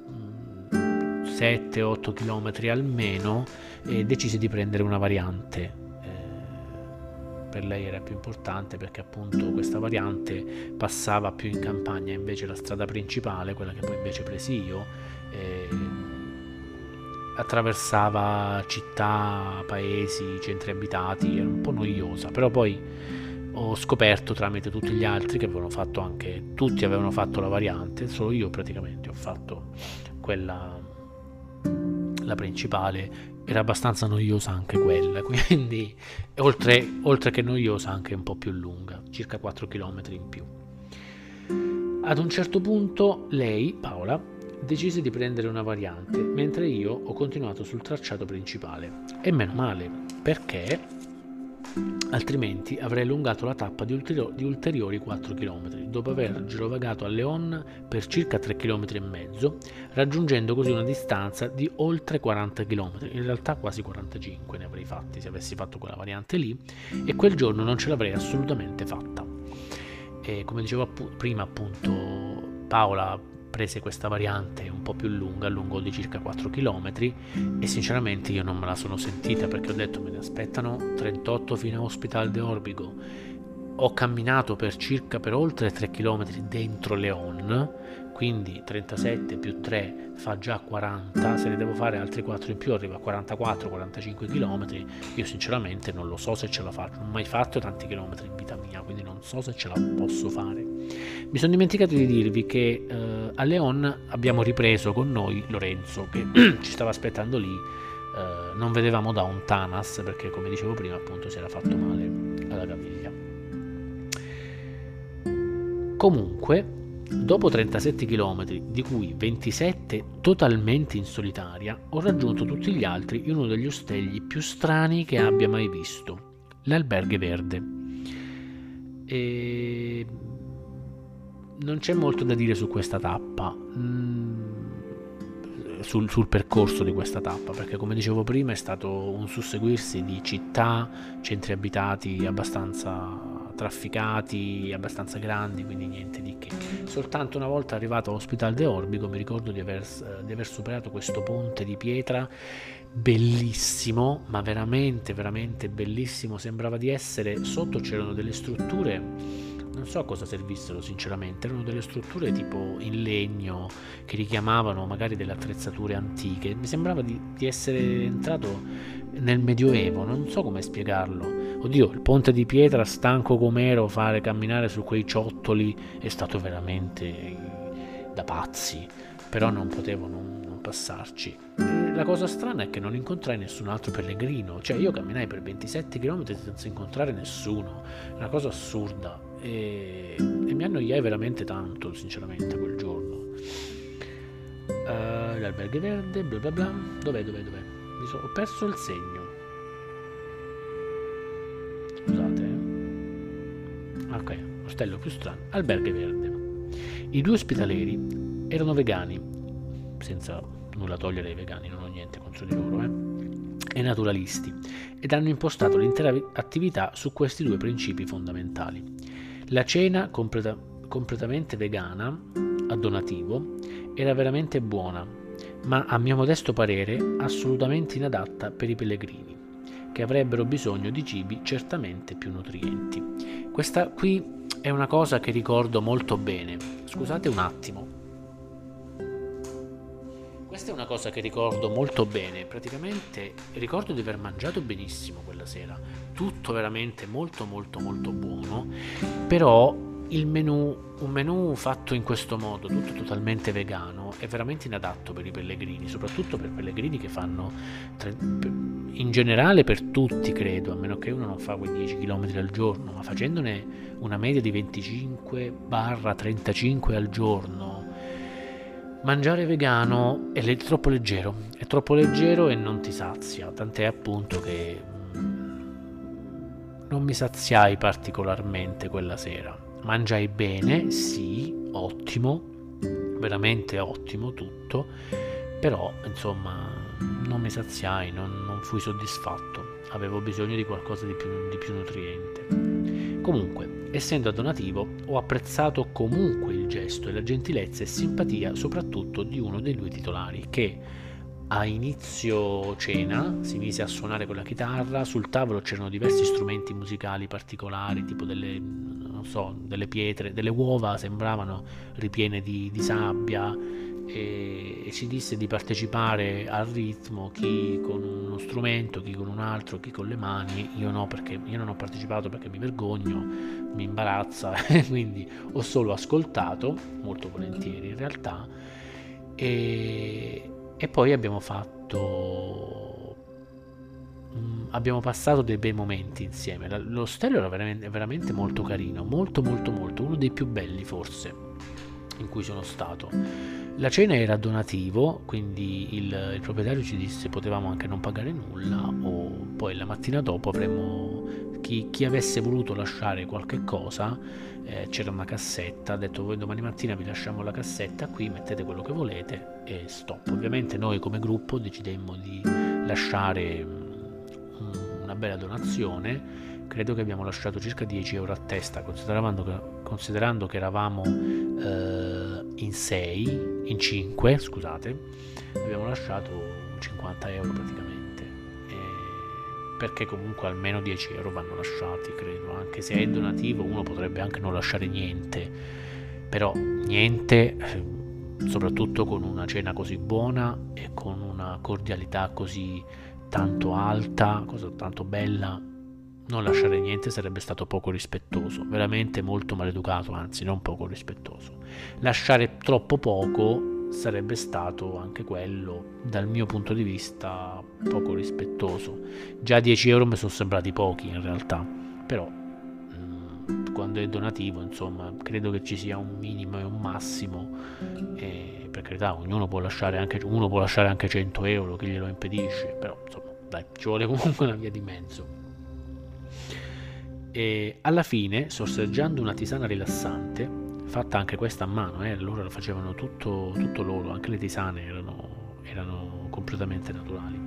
sette otto km almeno, eh, decise di prendere una variante. Per lei era più importante perché appunto questa variante passava più in campagna, invece la strada principale, quella che poi invece presi io, eh, attraversava città, paesi, centri abitati, era un po' noiosa. Però poi ho scoperto tramite tutti gli altri che avevano fatto anche, tutti avevano fatto la variante, solo io praticamente ho fatto quella, la principale. Era abbastanza noiosa anche quella, quindi oltre, oltre che noiosa anche un po' più lunga, circa quattro chilometri in più. Ad un certo punto lei, Paola, decise di prendere una variante, mentre io ho continuato sul tracciato principale. E meno male, perché altrimenti avrei allungato la tappa di, ulteri- di ulteriori quattro chilometri, dopo aver girovagato a Leon per circa tre chilometri e mezzo, raggiungendo così una distanza di oltre quaranta chilometri, in realtà quasi quarantacinque ne avrei fatti se avessi fatto quella variante lì, e quel giorno non ce l'avrei assolutamente fatta. E come dicevo appu- prima, appunto, Paola prese questa variante un po' più lunga, lungo di circa quattro chilometri, e sinceramente io non me la sono sentita, perché ho detto me ne aspettano trentotto fino a Hospital de Orbigo. Ho camminato per circa per oltre tre chilometri dentro Leon, quindi trentasette più tre fa già quaranta, se ne devo fare altri quattro in più arrivo a quarantaquattro quarantacinque chilometri. Io sinceramente non lo so se ce la faccio, non ho mai fatto tanti chilometri in vita mia, quindi non so se ce la posso fare. Mi sono dimenticato di dirvi che eh, a Leon abbiamo ripreso con noi Lorenzo, che ci stava aspettando lì. Eh, non vedevamo da un Tanas perché, come dicevo prima, appunto si era fatto male alla caviglia. Comunque, dopo trentasette chilometri, di cui ventisette totalmente in solitaria, ho raggiunto tutti gli altri in uno degli ostelli più strani che abbia mai visto, l'Alberghe Verde. E non c'è molto da dire su questa tappa, mm, sul, sul percorso di questa tappa, perché come dicevo prima è stato un susseguirsi di città, centri abitati abbastanza trafficati, abbastanza grandi, quindi niente di che. Soltanto una volta arrivato a Hospital de Orbigo mi ricordo di aver, di aver superato questo ponte di pietra bellissimo, ma veramente veramente bellissimo. Sembrava di essere sotto, c'erano delle strutture, non so a cosa servissero sinceramente, erano delle strutture tipo in legno che richiamavano magari delle attrezzature antiche. Mi sembrava di, di essere entrato nel Medioevo, non so come spiegarlo. Oddio, il ponte di pietra, stanco com'ero, fare camminare su quei ciottoli è stato veramente da pazzi, però non potevo non, non passarci. E la cosa strana è che non incontrai nessun altro pellegrino, cioè io camminai per ventisette chilometri senza incontrare nessuno, una cosa assurda, e, e mi annoiai veramente tanto sinceramente quel giorno. Uh, l'Alberghe Verde, bla bla bla, dov'è, dov'è, dov'è? Mi so, ho perso il segno. Scusate, eh. Ok, ostello più strano, Alberghe Verde. I due ospitaleri erano vegani, senza nulla togliere ai vegani, non ho niente contro di loro, eh, e naturalisti, ed hanno impostato l'intera attività su questi due principi fondamentali. La cena completa, completamente vegana, a donativo, era veramente buona, ma a mio modesto parere assolutamente inadatta per i pellegrini, che avrebbero bisogno di cibi certamente più nutrienti. Questa qui è una cosa che ricordo molto bene. Scusate un attimo. Questa è una cosa che ricordo molto bene. Praticamente ricordo di aver mangiato benissimo quella sera. Tutto veramente molto molto molto buono. Però il menù, un menù fatto in questo modo, tutto totalmente vegano, è veramente inadatto per i pellegrini, soprattutto per pellegrini che fanno, in generale per tutti credo, a meno che uno non fa quei dieci chilometri al giorno, ma facendone una media di venticinque trentacinque al giorno, mangiare vegano è le- troppo leggero, è troppo leggero e non ti sazia, tant'è appunto che non mi saziai particolarmente quella sera. Mangiai bene, sì, ottimo, veramente ottimo tutto, però insomma non mi saziai, non, non fui soddisfatto, avevo bisogno di qualcosa di più, di più nutriente. Comunque, essendo a donativo, ho apprezzato comunque il gesto e la gentilezza e simpatia soprattutto di uno dei due titolari, che a inizio cena si mise a suonare con la chitarra. Sul tavolo c'erano diversi strumenti musicali particolari, tipo delle, non so, delle pietre, delle uova sembravano ripiene di, di sabbia, e, e ci disse di partecipare al ritmo, chi con uno strumento, chi con un altro, chi con le mani. Io no, perché io non ho partecipato perché mi vergogno, mi imbarazza, quindi ho solo ascoltato, molto volentieri in realtà. E, e poi abbiamo fatto mh, abbiamo passato dei bei momenti insieme. La- l'ostello era veramente, veramente molto carino, molto molto molto, uno dei più belli forse in cui sono stato. La cena era a donativo, quindi il, il proprietario ci disse potevamo anche non pagare nulla, o poi la mattina dopo avremmo chi, chi avesse voluto lasciare qualche cosa, eh, c'era una cassetta, ha detto voi domani mattina vi lasciamo la cassetta qui, mettete quello che volete e stop. Ovviamente noi come gruppo decidemmo di lasciare mm, una bella donazione. Credo che abbiamo lasciato circa dieci euro a testa, considerando che, considerando che eravamo eh, in sei, in cinque, scusate, abbiamo lasciato cinquanta euro praticamente, e perché comunque almeno dieci euro vanno lasciati, credo, anche se è donativo uno potrebbe anche non lasciare niente, però niente, soprattutto con una cena così buona e con una cordialità così tanto alta, cosa tanto bella. Non lasciare niente sarebbe stato poco rispettoso, veramente molto maleducato, anzi non poco rispettoso. Lasciare troppo poco sarebbe stato anche quello, dal mio punto di vista, poco rispettoso. Già dieci euro mi sono sembrati pochi in realtà, però mh, quando è donativo, insomma, credo che ci sia un minimo e un massimo, e per carità, ognuno può lasciare anche, uno può lasciare anche cento euro, che glielo impedisce, però insomma, dai, ci vuole comunque una via di mezzo. E alla fine, sorseggiando una tisana rilassante, fatta anche questa a mano, eh, loro lo facevano tutto, tutto loro, anche le tisane erano, erano completamente naturali.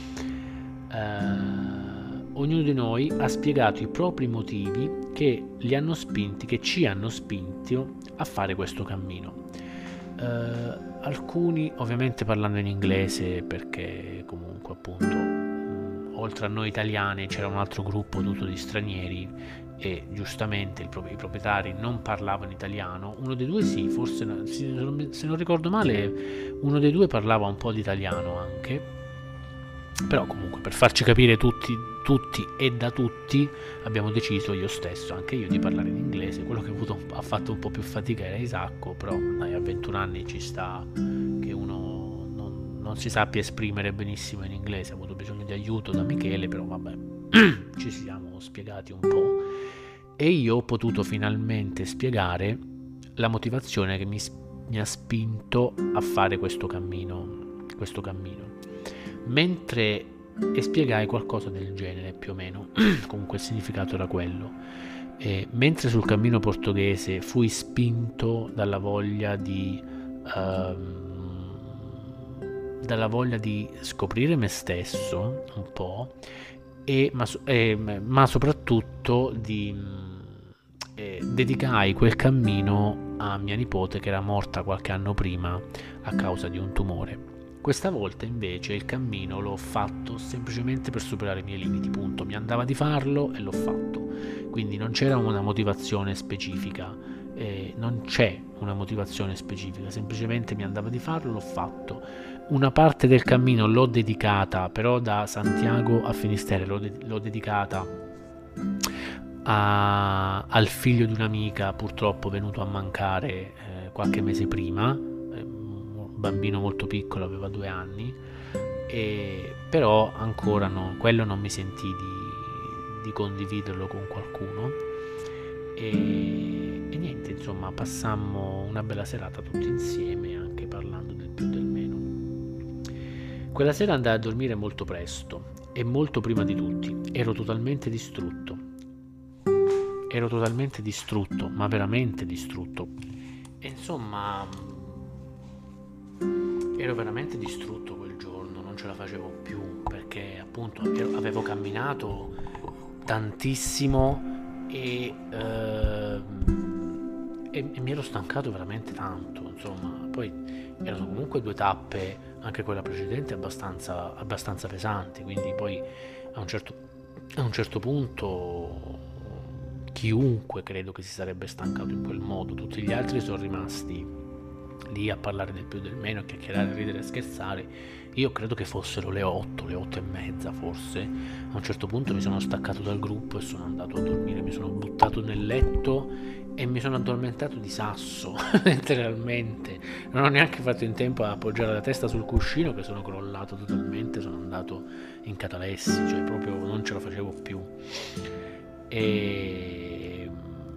Eh, ognuno di noi ha spiegato i propri motivi che li hanno spinti, che ci hanno spinti a fare questo cammino. Eh, alcuni ovviamente parlando in inglese, perché comunque appunto oltre a noi italiani c'era un altro gruppo tutto di stranieri e giustamente il, i proprietari non parlavano italiano. Uno dei due sì, forse se non ricordo male uno dei due parlava un po' di italiano anche, però comunque per farci capire tutti, tutti e da tutti abbiamo deciso io stesso, anche io, di parlare in inglese. Quello che ha, avuto, ha fatto un po' più fatica era Isacco, però dai, a ventuno anni ci sta che uno non si sappia esprimere benissimo in inglese. Ha avuto bisogno di aiuto da Michele, però vabbè, ci siamo spiegati un po' e io ho potuto finalmente spiegare la motivazione che mi, mi ha spinto a fare questo cammino, questo cammino. Mentre e spiegai qualcosa del genere più o meno, comunque il significato era quello. E mentre sul cammino portoghese fui spinto dalla voglia di um, dalla voglia di scoprire me stesso un po', e, ma, eh, ma soprattutto di eh, dedicai quel cammino a mia nipote che era morta qualche anno prima a causa di un tumore. Questa volta invece il cammino l'ho fatto semplicemente per superare i miei limiti, punto. Mi andava di farlo e l'ho fatto, quindi non c'era una motivazione specifica, eh, non c'è una motivazione specifica, semplicemente mi andava di farlo, l'ho fatto. Una parte del cammino l'ho dedicata, però da Santiago a Finisterre l'ho, de- l'ho dedicata a- al figlio di un'amica purtroppo venuto a mancare eh, qualche mese prima, eh, un bambino molto piccolo, aveva due anni, e però ancora no, quello non mi sentì di, di condividerlo con qualcuno, e, e niente, insomma, passammo una bella serata tutti insieme, anche parlando del più del meno. Quella sera andai a dormire molto presto e molto prima di tutti. Ero totalmente distrutto. Ero totalmente distrutto, ma veramente distrutto. E insomma, ero veramente distrutto quel giorno, non ce la facevo più, perché perché appunto ero- avevo camminato tantissimo e, ehm, e, e mi ero stancato veramente tanto, insomma. Poi erano comunque due tappe, anche quella precedente, abbastanza, abbastanza pesanti, quindi poi a un certo, a un certo punto chiunque credo che si sarebbe stancato in quel modo. Tutti gli altri sono rimasti lì a parlare del più del meno, a chiacchierare, a ridere e scherzare. Io credo che fossero le otto, le otto e mezza forse. A un certo punto mi sono staccato dal gruppo e sono andato a dormire, mi sono buttato nel letto e mi sono addormentato di sasso, letteralmente. Non ho neanche fatto in tempo a appoggiare la testa sul cuscino, che sono crollato totalmente, sono andato in catalessi, cioè proprio non ce la facevo più. E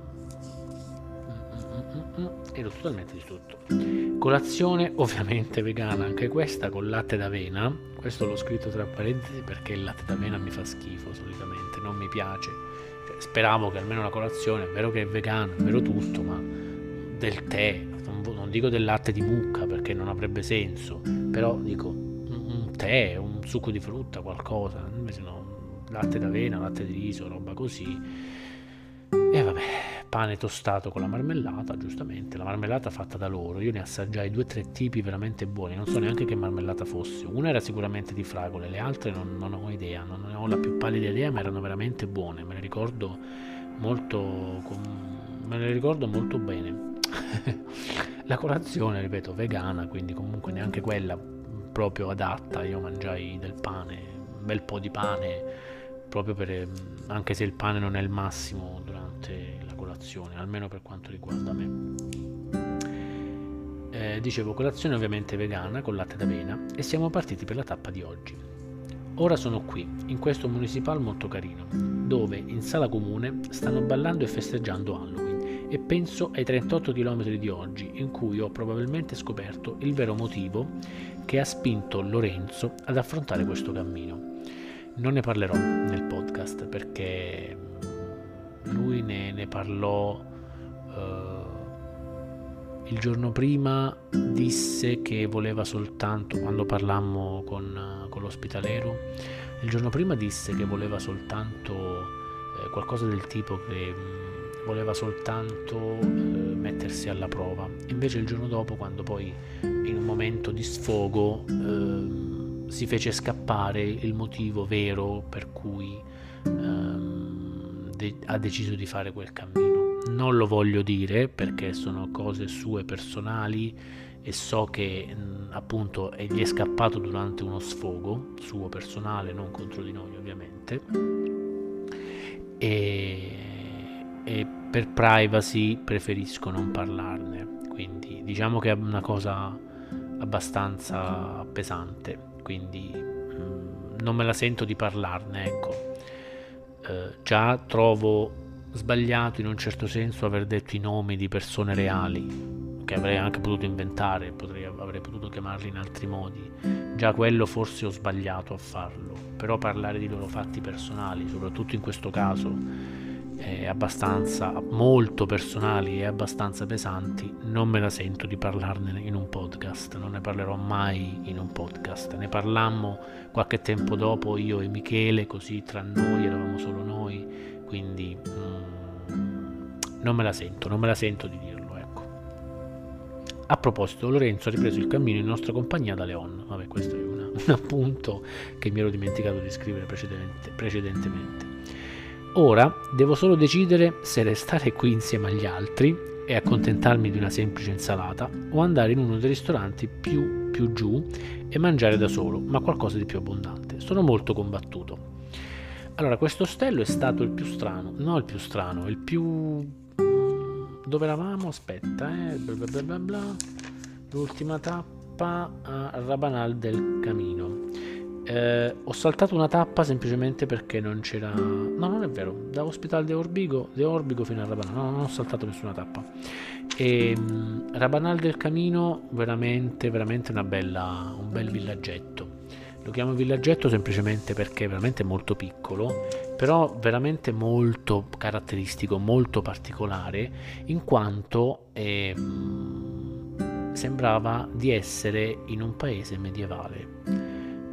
ero totalmente distrutto. Colazione ovviamente vegana, anche questa con latte d'avena. Questo l'ho scritto tra parentesi perché il latte d'avena mi fa schifo solitamente, non mi piace. Cioè, speravo che almeno la colazione, è vero che è vegano, è vero tutto, ma del tè, non, non dico del latte di mucca perché non avrebbe senso, però dico un, un tè, un succo di frutta, qualcosa. Invece no, latte d'avena, latte di riso, roba così. E vabbè, pane tostato con la marmellata, giustamente, la marmellata fatta da loro. Io ne assaggiai due o tre tipi veramente buoni, non so neanche che marmellata fosse. Una era sicuramente di fragole, le altre non, non ho idea, non ne ho la più pallida idea, ma erano veramente buone, me le ricordo molto, me le ricordo molto bene. La colazione, ripeto, vegana, quindi comunque neanche quella proprio adatta. Io mangiai del pane, un bel po' di pane, proprio per, anche se il pane non è il massimo durante la colazione, almeno per quanto riguarda me. Eh, dicevo, colazione ovviamente vegana con latte d'avena, e siamo partiti per la tappa di oggi. Ora sono qui, in questo municipal molto carino, dove in sala comune stanno ballando e festeggiando Halloween, e penso ai trentotto chilometri di oggi, in cui ho probabilmente scoperto il vero motivo che ha spinto Lorenzo ad affrontare questo cammino. Non ne parlerò nel podcast perché lui ne, ne parlò uh, il giorno prima. Disse che voleva soltanto, quando parlammo con, con l'ospitaliero, il giorno prima disse che voleva soltanto eh, qualcosa del tipo che mh, voleva soltanto eh, mettersi alla prova. Invece il giorno dopo, quando poi in un momento di sfogo eh, si fece scappare il motivo vero per cui ehm, de- ha deciso di fare quel cammino. Non lo voglio dire perché sono cose sue personali e so che mh, appunto gli è scappato durante uno sfogo suo personale, non contro di noi ovviamente, e, e per privacy preferisco non parlarne, quindi diciamo che è una cosa abbastanza pesante, quindi mh, non me la sento di parlarne, ecco. Eh, già trovo sbagliato in un certo senso aver detto i nomi di persone reali, che avrei anche potuto inventare, potrei, avrei potuto chiamarli in altri modi. Già quello forse ho sbagliato a farlo, però parlare di loro fatti personali, soprattutto in questo caso è abbastanza, molto personali e abbastanza pesanti, non me la sento di parlarne in un podcast, non ne parlerò mai in un podcast. Ne parlammo qualche tempo dopo io e Michele, così tra noi, eravamo solo noi, quindi mm, non me la sento, non me la sento di dirlo, ecco. A proposito, Lorenzo ha ripreso il cammino in nostra compagnia da Leon. Vabbè, questo è una, un appunto che mi ero dimenticato di scrivere precedente, precedentemente. Ora devo solo decidere se restare qui insieme agli altri e accontentarmi di una semplice insalata o andare in uno dei ristoranti più, più giù e mangiare da solo, ma qualcosa di più abbondante. Sono molto combattuto. Allora, questo ostello è stato il più strano, no il più strano, il più... dove eravamo? Aspetta, eh, bla bla bla bla bla. L'ultima tappa a Rabanal del Camino. Eh, ho saltato una tappa semplicemente perché non c'era, no, non è vero, da Hospital de Orbigo, de Orbigo fino a Rabanal, no, non ho saltato nessuna tappa. E um, Rabanal del Camino, veramente veramente una bella, un bel villaggetto. Lo chiamo villaggetto semplicemente perché è veramente molto piccolo, però veramente molto caratteristico, molto particolare, in quanto eh, sembrava di essere in un paese medievale.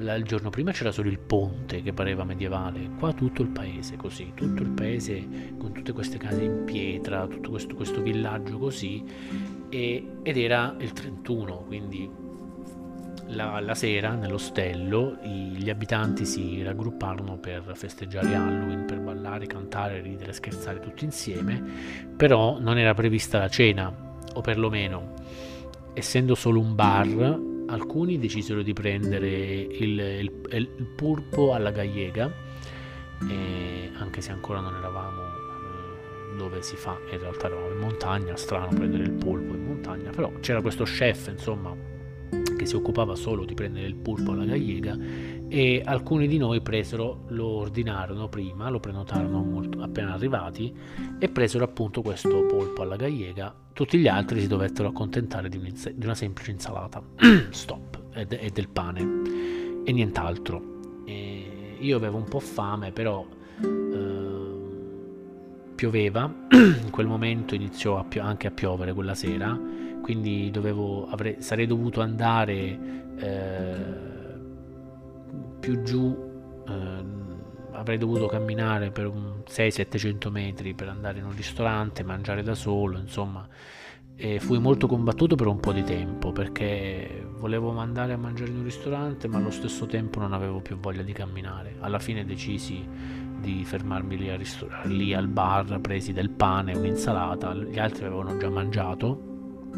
il giorno prima c'era solo il ponte che pareva medievale, qua tutto il paese così, tutto il paese con tutte queste case in pietra, tutto questo, questo villaggio così, e, ed era il trentuno, quindi la, la sera nell'ostello i, gli abitanti si raggrupparono per festeggiare Halloween, per ballare, cantare, ridere, scherzare tutti insieme, però non era prevista la cena, o perlomeno, essendo solo un bar, alcuni decisero di prendere il, il, il pulpo alla gallega, e anche se ancora non eravamo eh, dove si fa, in realtà eravamo in montagna, strano prendere il polpo in montagna, però c'era questo chef insomma che si occupava solo di prendere il pulpo alla gallega, e alcuni di noi presero, lo ordinarono prima, lo prenotarono molto, appena arrivati, e presero appunto questo polpo alla gallega. Tutti gli altri si dovettero accontentare di, di una semplice insalata stop e, de, e del pane e nient'altro. E io avevo un po' fame, però eh, pioveva in quel momento, iniziò a pio- anche a piovere quella sera, quindi dovevo, avrei, sarei dovuto andare eh, più giù, eh, avrei dovuto camminare per un seicento settecento metri per andare in un ristorante, mangiare da solo, insomma, e fui molto combattuto per un po' di tempo perché volevo andare a mangiare in un ristorante, ma allo stesso tempo non avevo più voglia di camminare. Alla fine decisi di fermarmi lì, a ristor- lì al bar, presi del pane e un'insalata, gli altri avevano già mangiato,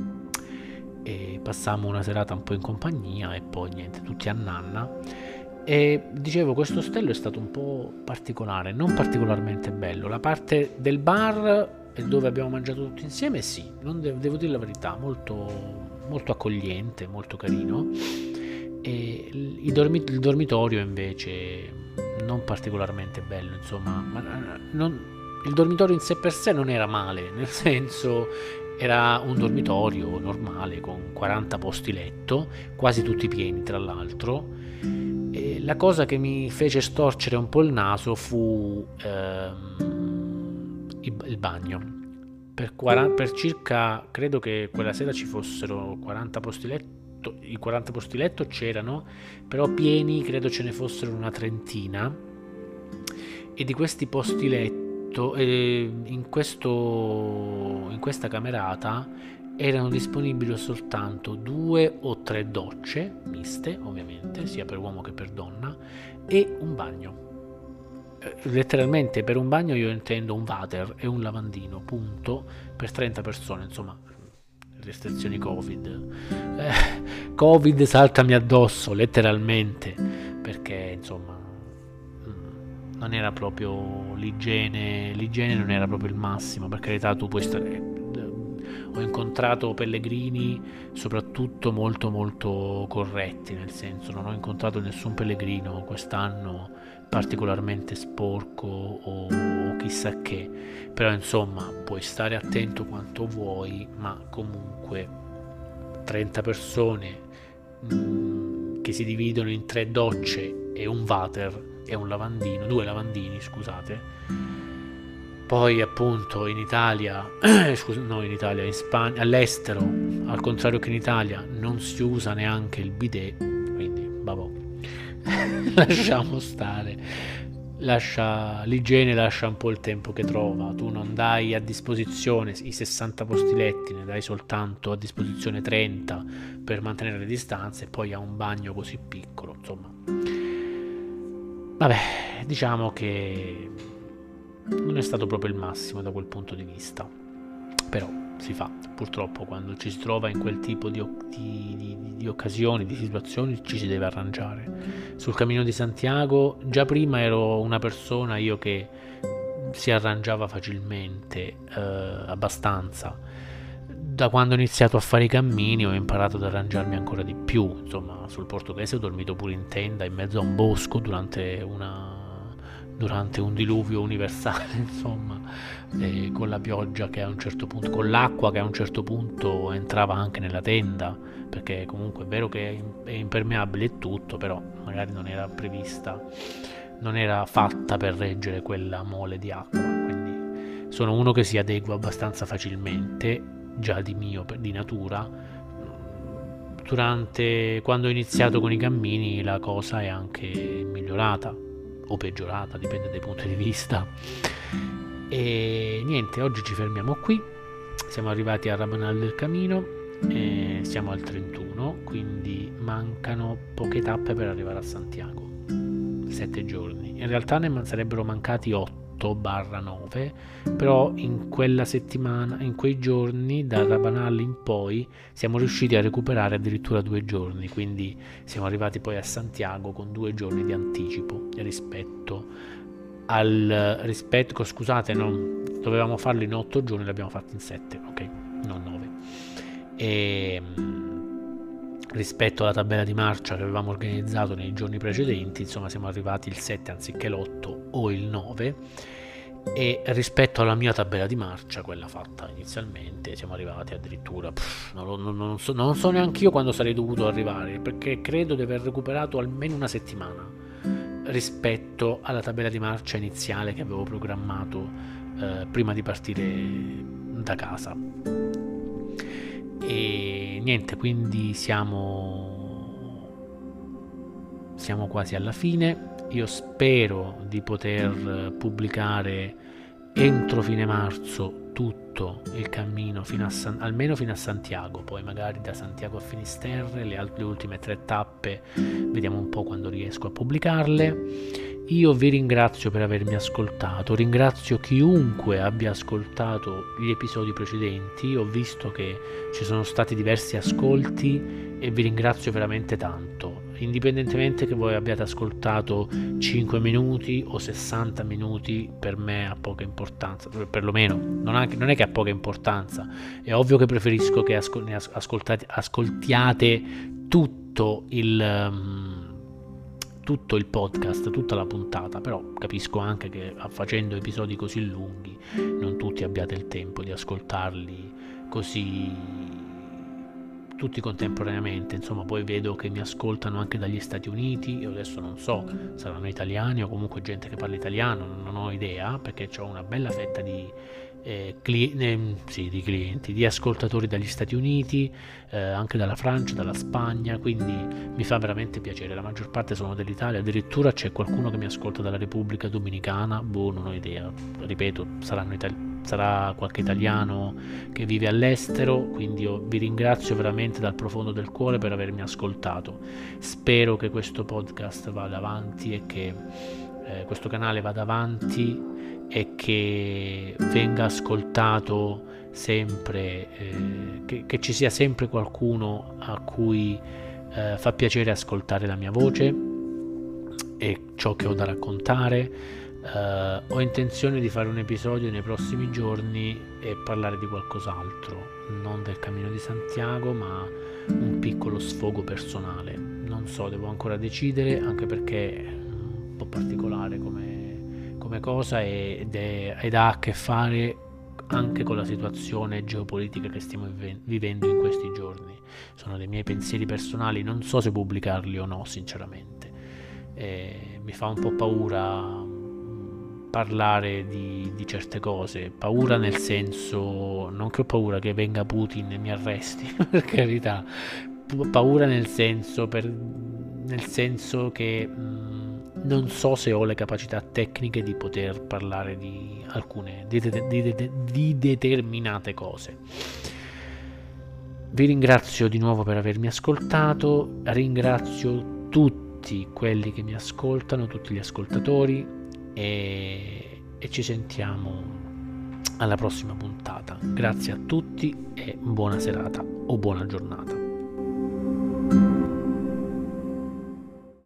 e passammo una serata un po' in compagnia e poi niente, tutti a nanna. E dicevo, questo ostello è stato un po' particolare, non particolarmente bello. La parte del bar dove abbiamo mangiato tutti insieme, sì, non devo, devo dire la verità, molto, molto accogliente, molto carino. E il, dormi, il dormitorio invece non particolarmente bello, insomma, ma non, il dormitorio in sé per sé non era male, nel senso era un dormitorio normale con quaranta posti letto, quasi tutti pieni tra l'altro. E la cosa che mi fece storcere un po' il naso fu ehm, il, il bagno. Per, quaranta, per circa, credo che quella sera ci fossero quaranta posti letto, i quaranta posti letto c'erano, però pieni credo ce ne fossero una trentina, e di questi posti letto eh, in, questo, in questa camerata erano disponibili soltanto due o tre docce miste, ovviamente, sia per uomo che per donna, e un bagno. Eh, letteralmente per un bagno io intendo un water e un lavandino, punto, per trenta persone, insomma, restrizioni Covid. Eh, Covid saltami addosso, letteralmente, perché insomma non era proprio l'igiene, l'igiene non era proprio il massimo, per carità, tu puoi stare... Ho incontrato pellegrini soprattutto molto molto corretti, nel senso non ho incontrato nessun pellegrino quest'anno particolarmente sporco o, o chissà che, però insomma puoi stare attento quanto vuoi, ma comunque trenta persone mh, che si dividono in tre docce e un water e un lavandino, due lavandini scusate. Poi appunto in Italia, eh, scusa, no in Italia, in Spagna, all'estero, al contrario che in Italia, non si usa neanche il bidet, quindi vabbè, lasciamo stare, lascia, l'igiene lascia un po' il tempo che trova, tu non dai a disposizione i sessanta posti letti, ne dai soltanto a disposizione trenta per mantenere le distanze, e poi ha un bagno così piccolo, insomma. Vabbè, diciamo che non è stato proprio il massimo da quel punto di vista, però si fa, purtroppo quando ci si trova in quel tipo di, di, di, di occasioni, di situazioni, ci si deve arrangiare. Sul Cammino di Santiago già prima ero una persona io che si arrangiava facilmente, eh, abbastanza. Da quando ho iniziato a fare i cammini ho imparato ad arrangiarmi ancora di più, insomma sul Portoghese ho dormito pure in tenda in mezzo a un bosco durante una durante un diluvio universale, insomma, eh, con la pioggia che a un certo punto, con l'acqua che a un certo punto entrava anche nella tenda, perché comunque è vero che è impermeabile e tutto, però magari non era prevista, non era fatta per reggere quella mole di acqua, quindi sono uno che si adegua abbastanza facilmente, già di mio, di natura, durante quando ho iniziato con i cammini la cosa è anche migliorata o peggiorata, dipende dai punti di vista. E niente, oggi ci fermiamo qui, siamo arrivati a Rabanal del Camino e siamo al trentuno, quindi mancano poche tappe per arrivare a Santiago, sette giorni. In realtà ne sarebbero mancati otto barra nove, però in quella settimana, in quei giorni da Rabanal in poi siamo riusciti a recuperare addirittura due giorni, quindi siamo arrivati poi a Santiago con due giorni di anticipo rispetto al rispetto scusate non dovevamo farlo in otto giorni, l'abbiamo fatto in sette, ok, non nove. E rispetto alla tabella di marcia che avevamo organizzato nei giorni precedenti, insomma siamo arrivati il sette anziché l'otto o il nove, e rispetto alla mia tabella di marcia, quella fatta inizialmente, siamo arrivati addirittura pff, non, non, non, so, non so neanche io quando sarei dovuto arrivare, perché credo di aver recuperato almeno una settimana rispetto alla tabella di marcia iniziale che avevo programmato eh, prima di partire da casa. E niente, quindi siamo siamo quasi alla fine. Io spero di poter pubblicare entro fine marzo tutto il cammino fino a San, almeno fino a Santiago, poi magari da Santiago a Finisterre le, alt- le ultime tre tappe vediamo un po' quando riesco a pubblicarle. Io vi ringrazio per avermi ascoltato, ringrazio chiunque abbia ascoltato gli episodi precedenti, ho visto che ci sono stati diversi ascolti e vi ringrazio veramente tanto, indipendentemente che voi abbiate ascoltato cinque minuti o sessanta minuti, per me ha poca importanza, perlomeno non, ha, non è che ha poca importanza, è ovvio che preferisco che ascol- ne as- ascoltate, ascoltiate tutto il... Um, tutto il podcast, tutta la puntata, però capisco anche che facendo episodi così lunghi non tutti abbiate il tempo di ascoltarli così tutti contemporaneamente. Insomma, poi vedo che mi ascoltano anche dagli Stati Uniti, io adesso non so, saranno italiani o comunque gente che parla italiano, non ho idea, perché ho una bella fetta di Eh, cli- eh, sì, di clienti, di ascoltatori dagli Stati Uniti, eh, anche dalla Francia, dalla Spagna, quindi mi fa veramente piacere. La maggior parte sono dell'Italia, addirittura c'è qualcuno che mi ascolta dalla Repubblica Dominicana, boh, non ho idea, ripeto, saranno itali- sarà qualche italiano che vive all'estero, quindi io vi ringrazio veramente dal profondo del cuore per avermi ascoltato. Spero che questo podcast vada avanti e che eh, questo canale vada avanti e che venga ascoltato sempre, eh, che, che ci sia sempre qualcuno a cui eh, fa piacere ascoltare la mia voce e ciò che ho da raccontare. Eh, ho intenzione di fare un episodio nei prossimi giorni e parlare di qualcos'altro, non del Cammino di Santiago, ma un piccolo sfogo personale. Non so, devo ancora decidere, anche perché è un po' particolare come come cosa ed, è, ed ha a che fare anche con la situazione geopolitica che stiamo vivendo in questi giorni. Sono dei miei pensieri personali, non so se pubblicarli o no, sinceramente. E mi fa un po' paura parlare di, di certe cose, paura nel senso, non che ho paura che venga Putin e mi arresti, per carità, paura nel senso, per, nel senso che mh, non so se ho le capacità tecniche di poter parlare di alcune di, de, di, de, di determinate cose. Vi ringrazio di nuovo per avermi ascoltato, ringrazio tutti quelli che mi ascoltano, tutti gli ascoltatori, e, e ci sentiamo alla prossima puntata. Grazie a tutti e buona serata o buona giornata.